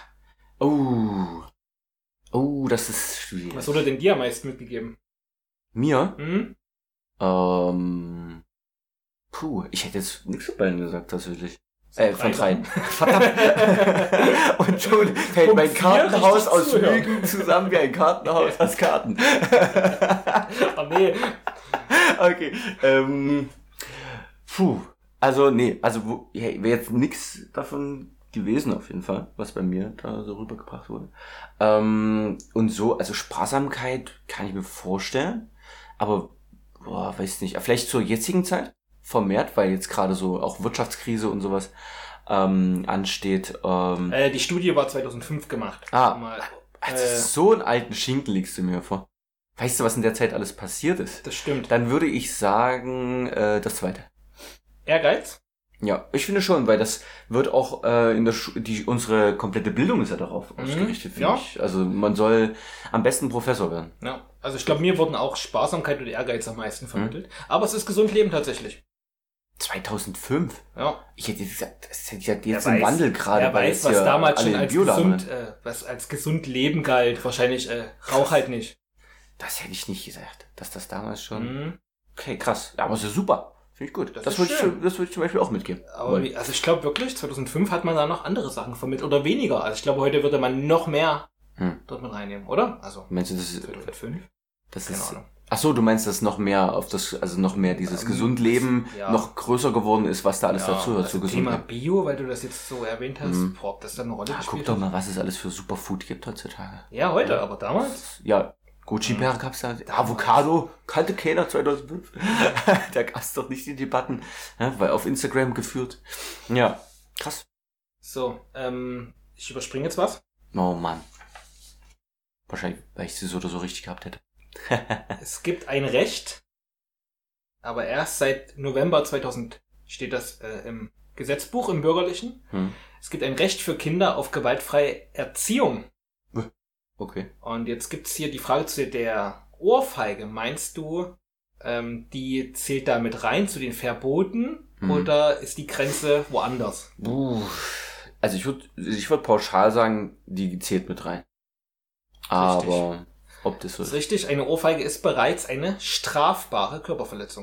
Oh. Oh, das ist schwierig. Was wurde denn dir am meisten mitgegeben? Mir? Hm? Ähm. Puh, ich hätte jetzt nichts von beiden gesagt, tatsächlich. Äh, von drei dreien. Verdammt. Und schon fällt Punkt mein vier, Kartenhaus richtig aus zuhören. Lügen zusammen wie ein Kartenhaus aus Karten. Oh nee. Okay. Ähm. Puh. Also, nee, also wo- hey, wäre jetzt nix davon gewesen auf jeden Fall, was bei mir da so rübergebracht wurde. Ähm, und so, also Sparsamkeit kann ich mir vorstellen, aber boah, weiß nicht, vielleicht zur jetzigen Zeit vermehrt, weil jetzt gerade so auch Wirtschaftskrise und sowas ähm, ansteht. Ähm, Äh, die Studie war zweitausendfünf gemacht. Ah. Mal, also äh, so einen alten Schinken legst du mir vor. Weißt du, was in der Zeit alles passiert ist? das stimmt. Dann würde ich sagen, äh, das zweite. Ehrgeiz? Ja, ich finde schon, weil das wird auch äh, in der Schu- die unsere komplette Bildung ist ja darauf Mhm, ausgerichtet, finde ja. ich. Also man soll am besten Professor werden. Ja. Also ich glaube, mir wurden auch Sparsamkeit und Ehrgeiz am meisten Mhm. vermittelt. Aber es ist gesund leben tatsächlich. zweitausendfünf. Ja. Ich hätte gesagt, das hätte gesagt, jetzt Wer im weiß- Wandel gerade. Wer weil weiß, jetzt was hier damals alle schon in als Bioladen gesund, waren. äh, was als gesund Leben galt. Wahrscheinlich äh, Rauch halt nicht. Das hätte ich nicht gesagt, dass das damals schon... Mhm. Okay, krass. Ja, aber es ist super. Finde ich gut. Das Das, ist würde ich, schön. das würde ich zum Beispiel auch mitgeben. Aber Wollen. wie, also ich glaube wirklich, zweitausendfünf hat man da noch andere Sachen vermittelt oder weniger. Also ich glaube, heute würde man noch mehr Hm. dort mit reinnehmen, oder? Also Meinst du, das ist... zweitausendfünf? Das Keine ist Ahnung. Ach so, du meinst, dass noch mehr auf das, also noch mehr dieses Ähm, Gesundleben ja. noch größer geworden ist, was da alles Ja, dazu hört, also zu Thema Gesundheit. Bio, weil du das jetzt so erwähnt hast, Mhm. boah, ob das dann eine Rolle Ah, gespielt guck doch hat. mal, was es alles für Superfood gibt heutzutage. Ja, heute, aber damals? Ja, Goji-Beere Mhm. gab's da, Avocado kannte keiner zweitausendfünf. Da gab's doch nicht die Debatten, ja, weil auf Instagram geführt. Ja, krass. So, ähm, ich überspringe jetzt was. Oh Mann. Wahrscheinlich, weil ich sie so oder so richtig gehabt hätte. Es gibt ein Recht, aber erst seit November zweitausend steht das äh, im Gesetzbuch, im Bürgerlichen. Hm. Es gibt ein Recht für Kinder auf gewaltfreie Erziehung. Okay. Und jetzt gibt's hier die Frage zu der Ohrfeige. Meinst du, ähm, die zählt da mit rein zu den Verboten Hm. oder ist die Grenze woanders? Uh, also ich würde ich würd pauschal sagen, die zählt mit rein. Aber ob das so Das ist ist. richtig, eine Ohrfeige ist bereits eine strafbare Körperverletzung.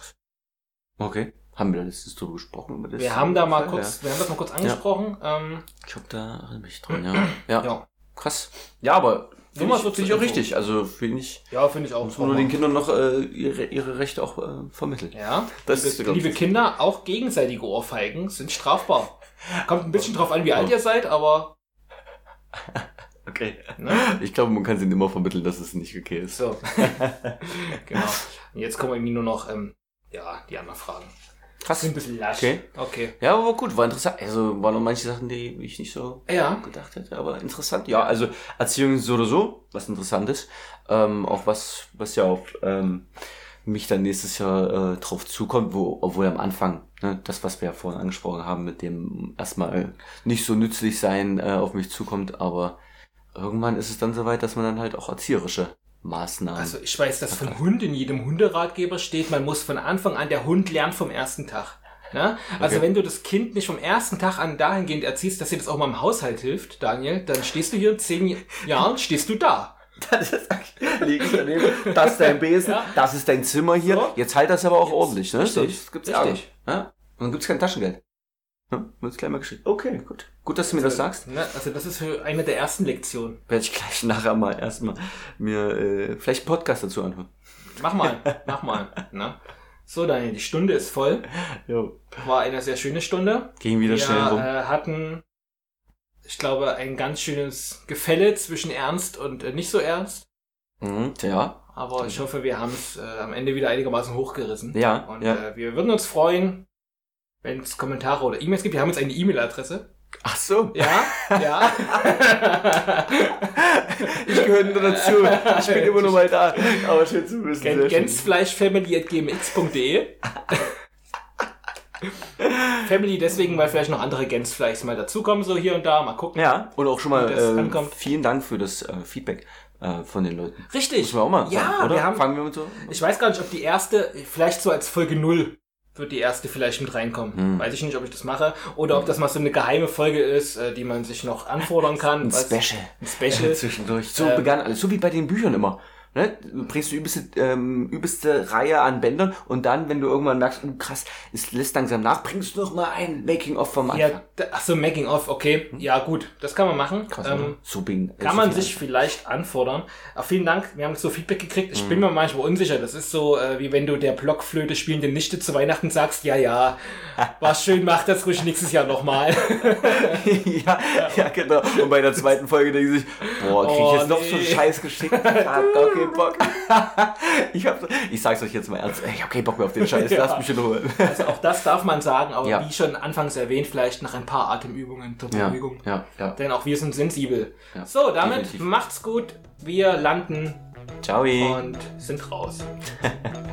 Okay. Haben wir da letztens drüber gesprochen? Über das Wir haben da mal Fall? kurz, wir haben das mal kurz angesprochen. Ähm, Ja. Ich hab da erinnere mich dran, ja. Ja. ja. Krass. Ja, aber finde ich, so find ich auch richtig. Also finde ich. Ja, finde ich auch. Muss man nur den Kindern noch äh, ihre, ihre Rechte auch äh, vermitteln. Ja. Das liebe, ist, liebe Kinder, auch gegenseitige Ohrfeigen sind strafbar. Kommt ein bisschen drauf an, wie alt ihr seid, aber. Okay. Ne? Ich glaube, man kann sie immer vermitteln, dass es nicht okay ist. So. Genau. Und jetzt kommen irgendwie nur noch ähm, ja, die anderen Fragen. Krass. Ein bisschen lasch. Okay. okay. Ja, aber gut, war interessant. Also waren noch manche Sachen, die ich nicht so ja. gedacht hätte, aber interessant. Ja, also Erziehung ist so oder so was Interessantes. Ähm, auch was, was ja auf ähm, mich dann nächstes Jahr äh, drauf zukommt, wo, obwohl am Anfang, ne, das, was wir ja vorhin angesprochen haben, mit dem erstmal nicht so nützlich sein, äh, auf mich zukommt, aber irgendwann ist es dann soweit, dass man dann halt auch erzieherische Maßnahmen. Also ich weiß, dass vom Hund in jedem Hunderatgeber steht, man muss von Anfang an, der Hund lernt vom ersten Tag. Ne? Also okay. Wenn du das Kind nicht vom ersten Tag an dahingehend erziehst, dass dir das auch mal im Haushalt hilft, Daniel, dann stehst du hier in zehn Jahren, stehst du da. Das ist, liegst daneben, das ist dein Besen, ja. Das ist dein Zimmer hier, so. Jetzt halt das aber auch Jetzt, ordentlich, ne? Richtig, Sonst gibt's richtig. Ja? Und dann gibt's kein Taschengeld. Hm? Wird's gleich mal geschickt. Okay, gut. Gut, dass du mir also, das sagst. Ne, also das ist für eine der ersten Lektionen. Werde ich gleich nachher mal erstmal mir äh, vielleicht einen Podcast dazu anhören. Mach mal, mach mal. Ne? So, Daniel, die Stunde ist voll. Jo. War eine sehr schöne Stunde. Ging wieder Wir, schnell rum. Wir äh, hatten, ich glaube, ein ganz schönes Gefälle zwischen ernst und äh, nicht so ernst. Mhm, ja. Aber ich hoffe, wir haben es äh, am Ende wieder einigermaßen hochgerissen. Ja. Und ja. Äh, wir würden uns freuen, wenn es Kommentare oder E-Mails gibt. Wir haben jetzt eine E-Mail-Adresse. Ach so. Ja, ja. Ich gehöre nur dazu. Ich bin immer nur mal da. Aber schön zu wissen. Gen- Gänzfleischfamily at gmx punkt de Family deswegen, weil vielleicht noch andere Gänzfleischs mal dazukommen, so hier und da. Mal gucken. Ja, und auch schon mal äh, vielen Dank für das äh, Feedback äh, von den Leuten. Richtig. Müssen wir auch mal ja, sagen, oder? Wir haben, Fangen wir mit so. Ich weiß gar nicht, ob die erste, vielleicht so als Folge null wird die erste vielleicht mit reinkommen. Hm. Weiß ich nicht, ob ich das mache. Oder ob das mal so eine geheime Folge ist, die man sich noch anfordern kann. Ein Special. Ein Special. Zwischendurch. So ähm, begann alles. So wie bei den Büchern immer. Ne? Du bringst die übelste, ähm, übelste Reihe an Bändern und dann, wenn du irgendwann merkst, oh krass, es lässt langsam nach, bringst du noch mal ein Making-of vom Anfang. Ja, d- ach so, Making-of, okay. Ja, gut, das kann man machen. Krass, ähm, so bin, kann man sich an. vielleicht anfordern. Aber vielen Dank, wir haben so Feedback gekriegt. Ich mhm. bin mir manchmal unsicher. Das ist so, äh, wie wenn du der Blockflöte spielenden Nichte zu Weihnachten sagst, ja, ja, war schön, mach das ruhig nächstes Jahr nochmal. ja, ja, genau. Und bei der zweiten Folge denken sie sich, boah, krieg ich oh, jetzt nee. noch so einen Scheiß geschickt? Ich hab gar keinen Bock. ich, hab, ich sag's euch jetzt mal ernst, ich hab keinen Bock mehr auf den Scheiß, ja. Lasst mich in Ruhe. Also auch das darf man sagen, aber ja. wie schon anfangs erwähnt, vielleicht nach ein paar Atemübungen zur Beruhigung. Ja, ja, ja. Denn auch wir sind sensibel. Ja, so, damit definitiv. Macht's gut, wir landen Ciao. Und sind raus.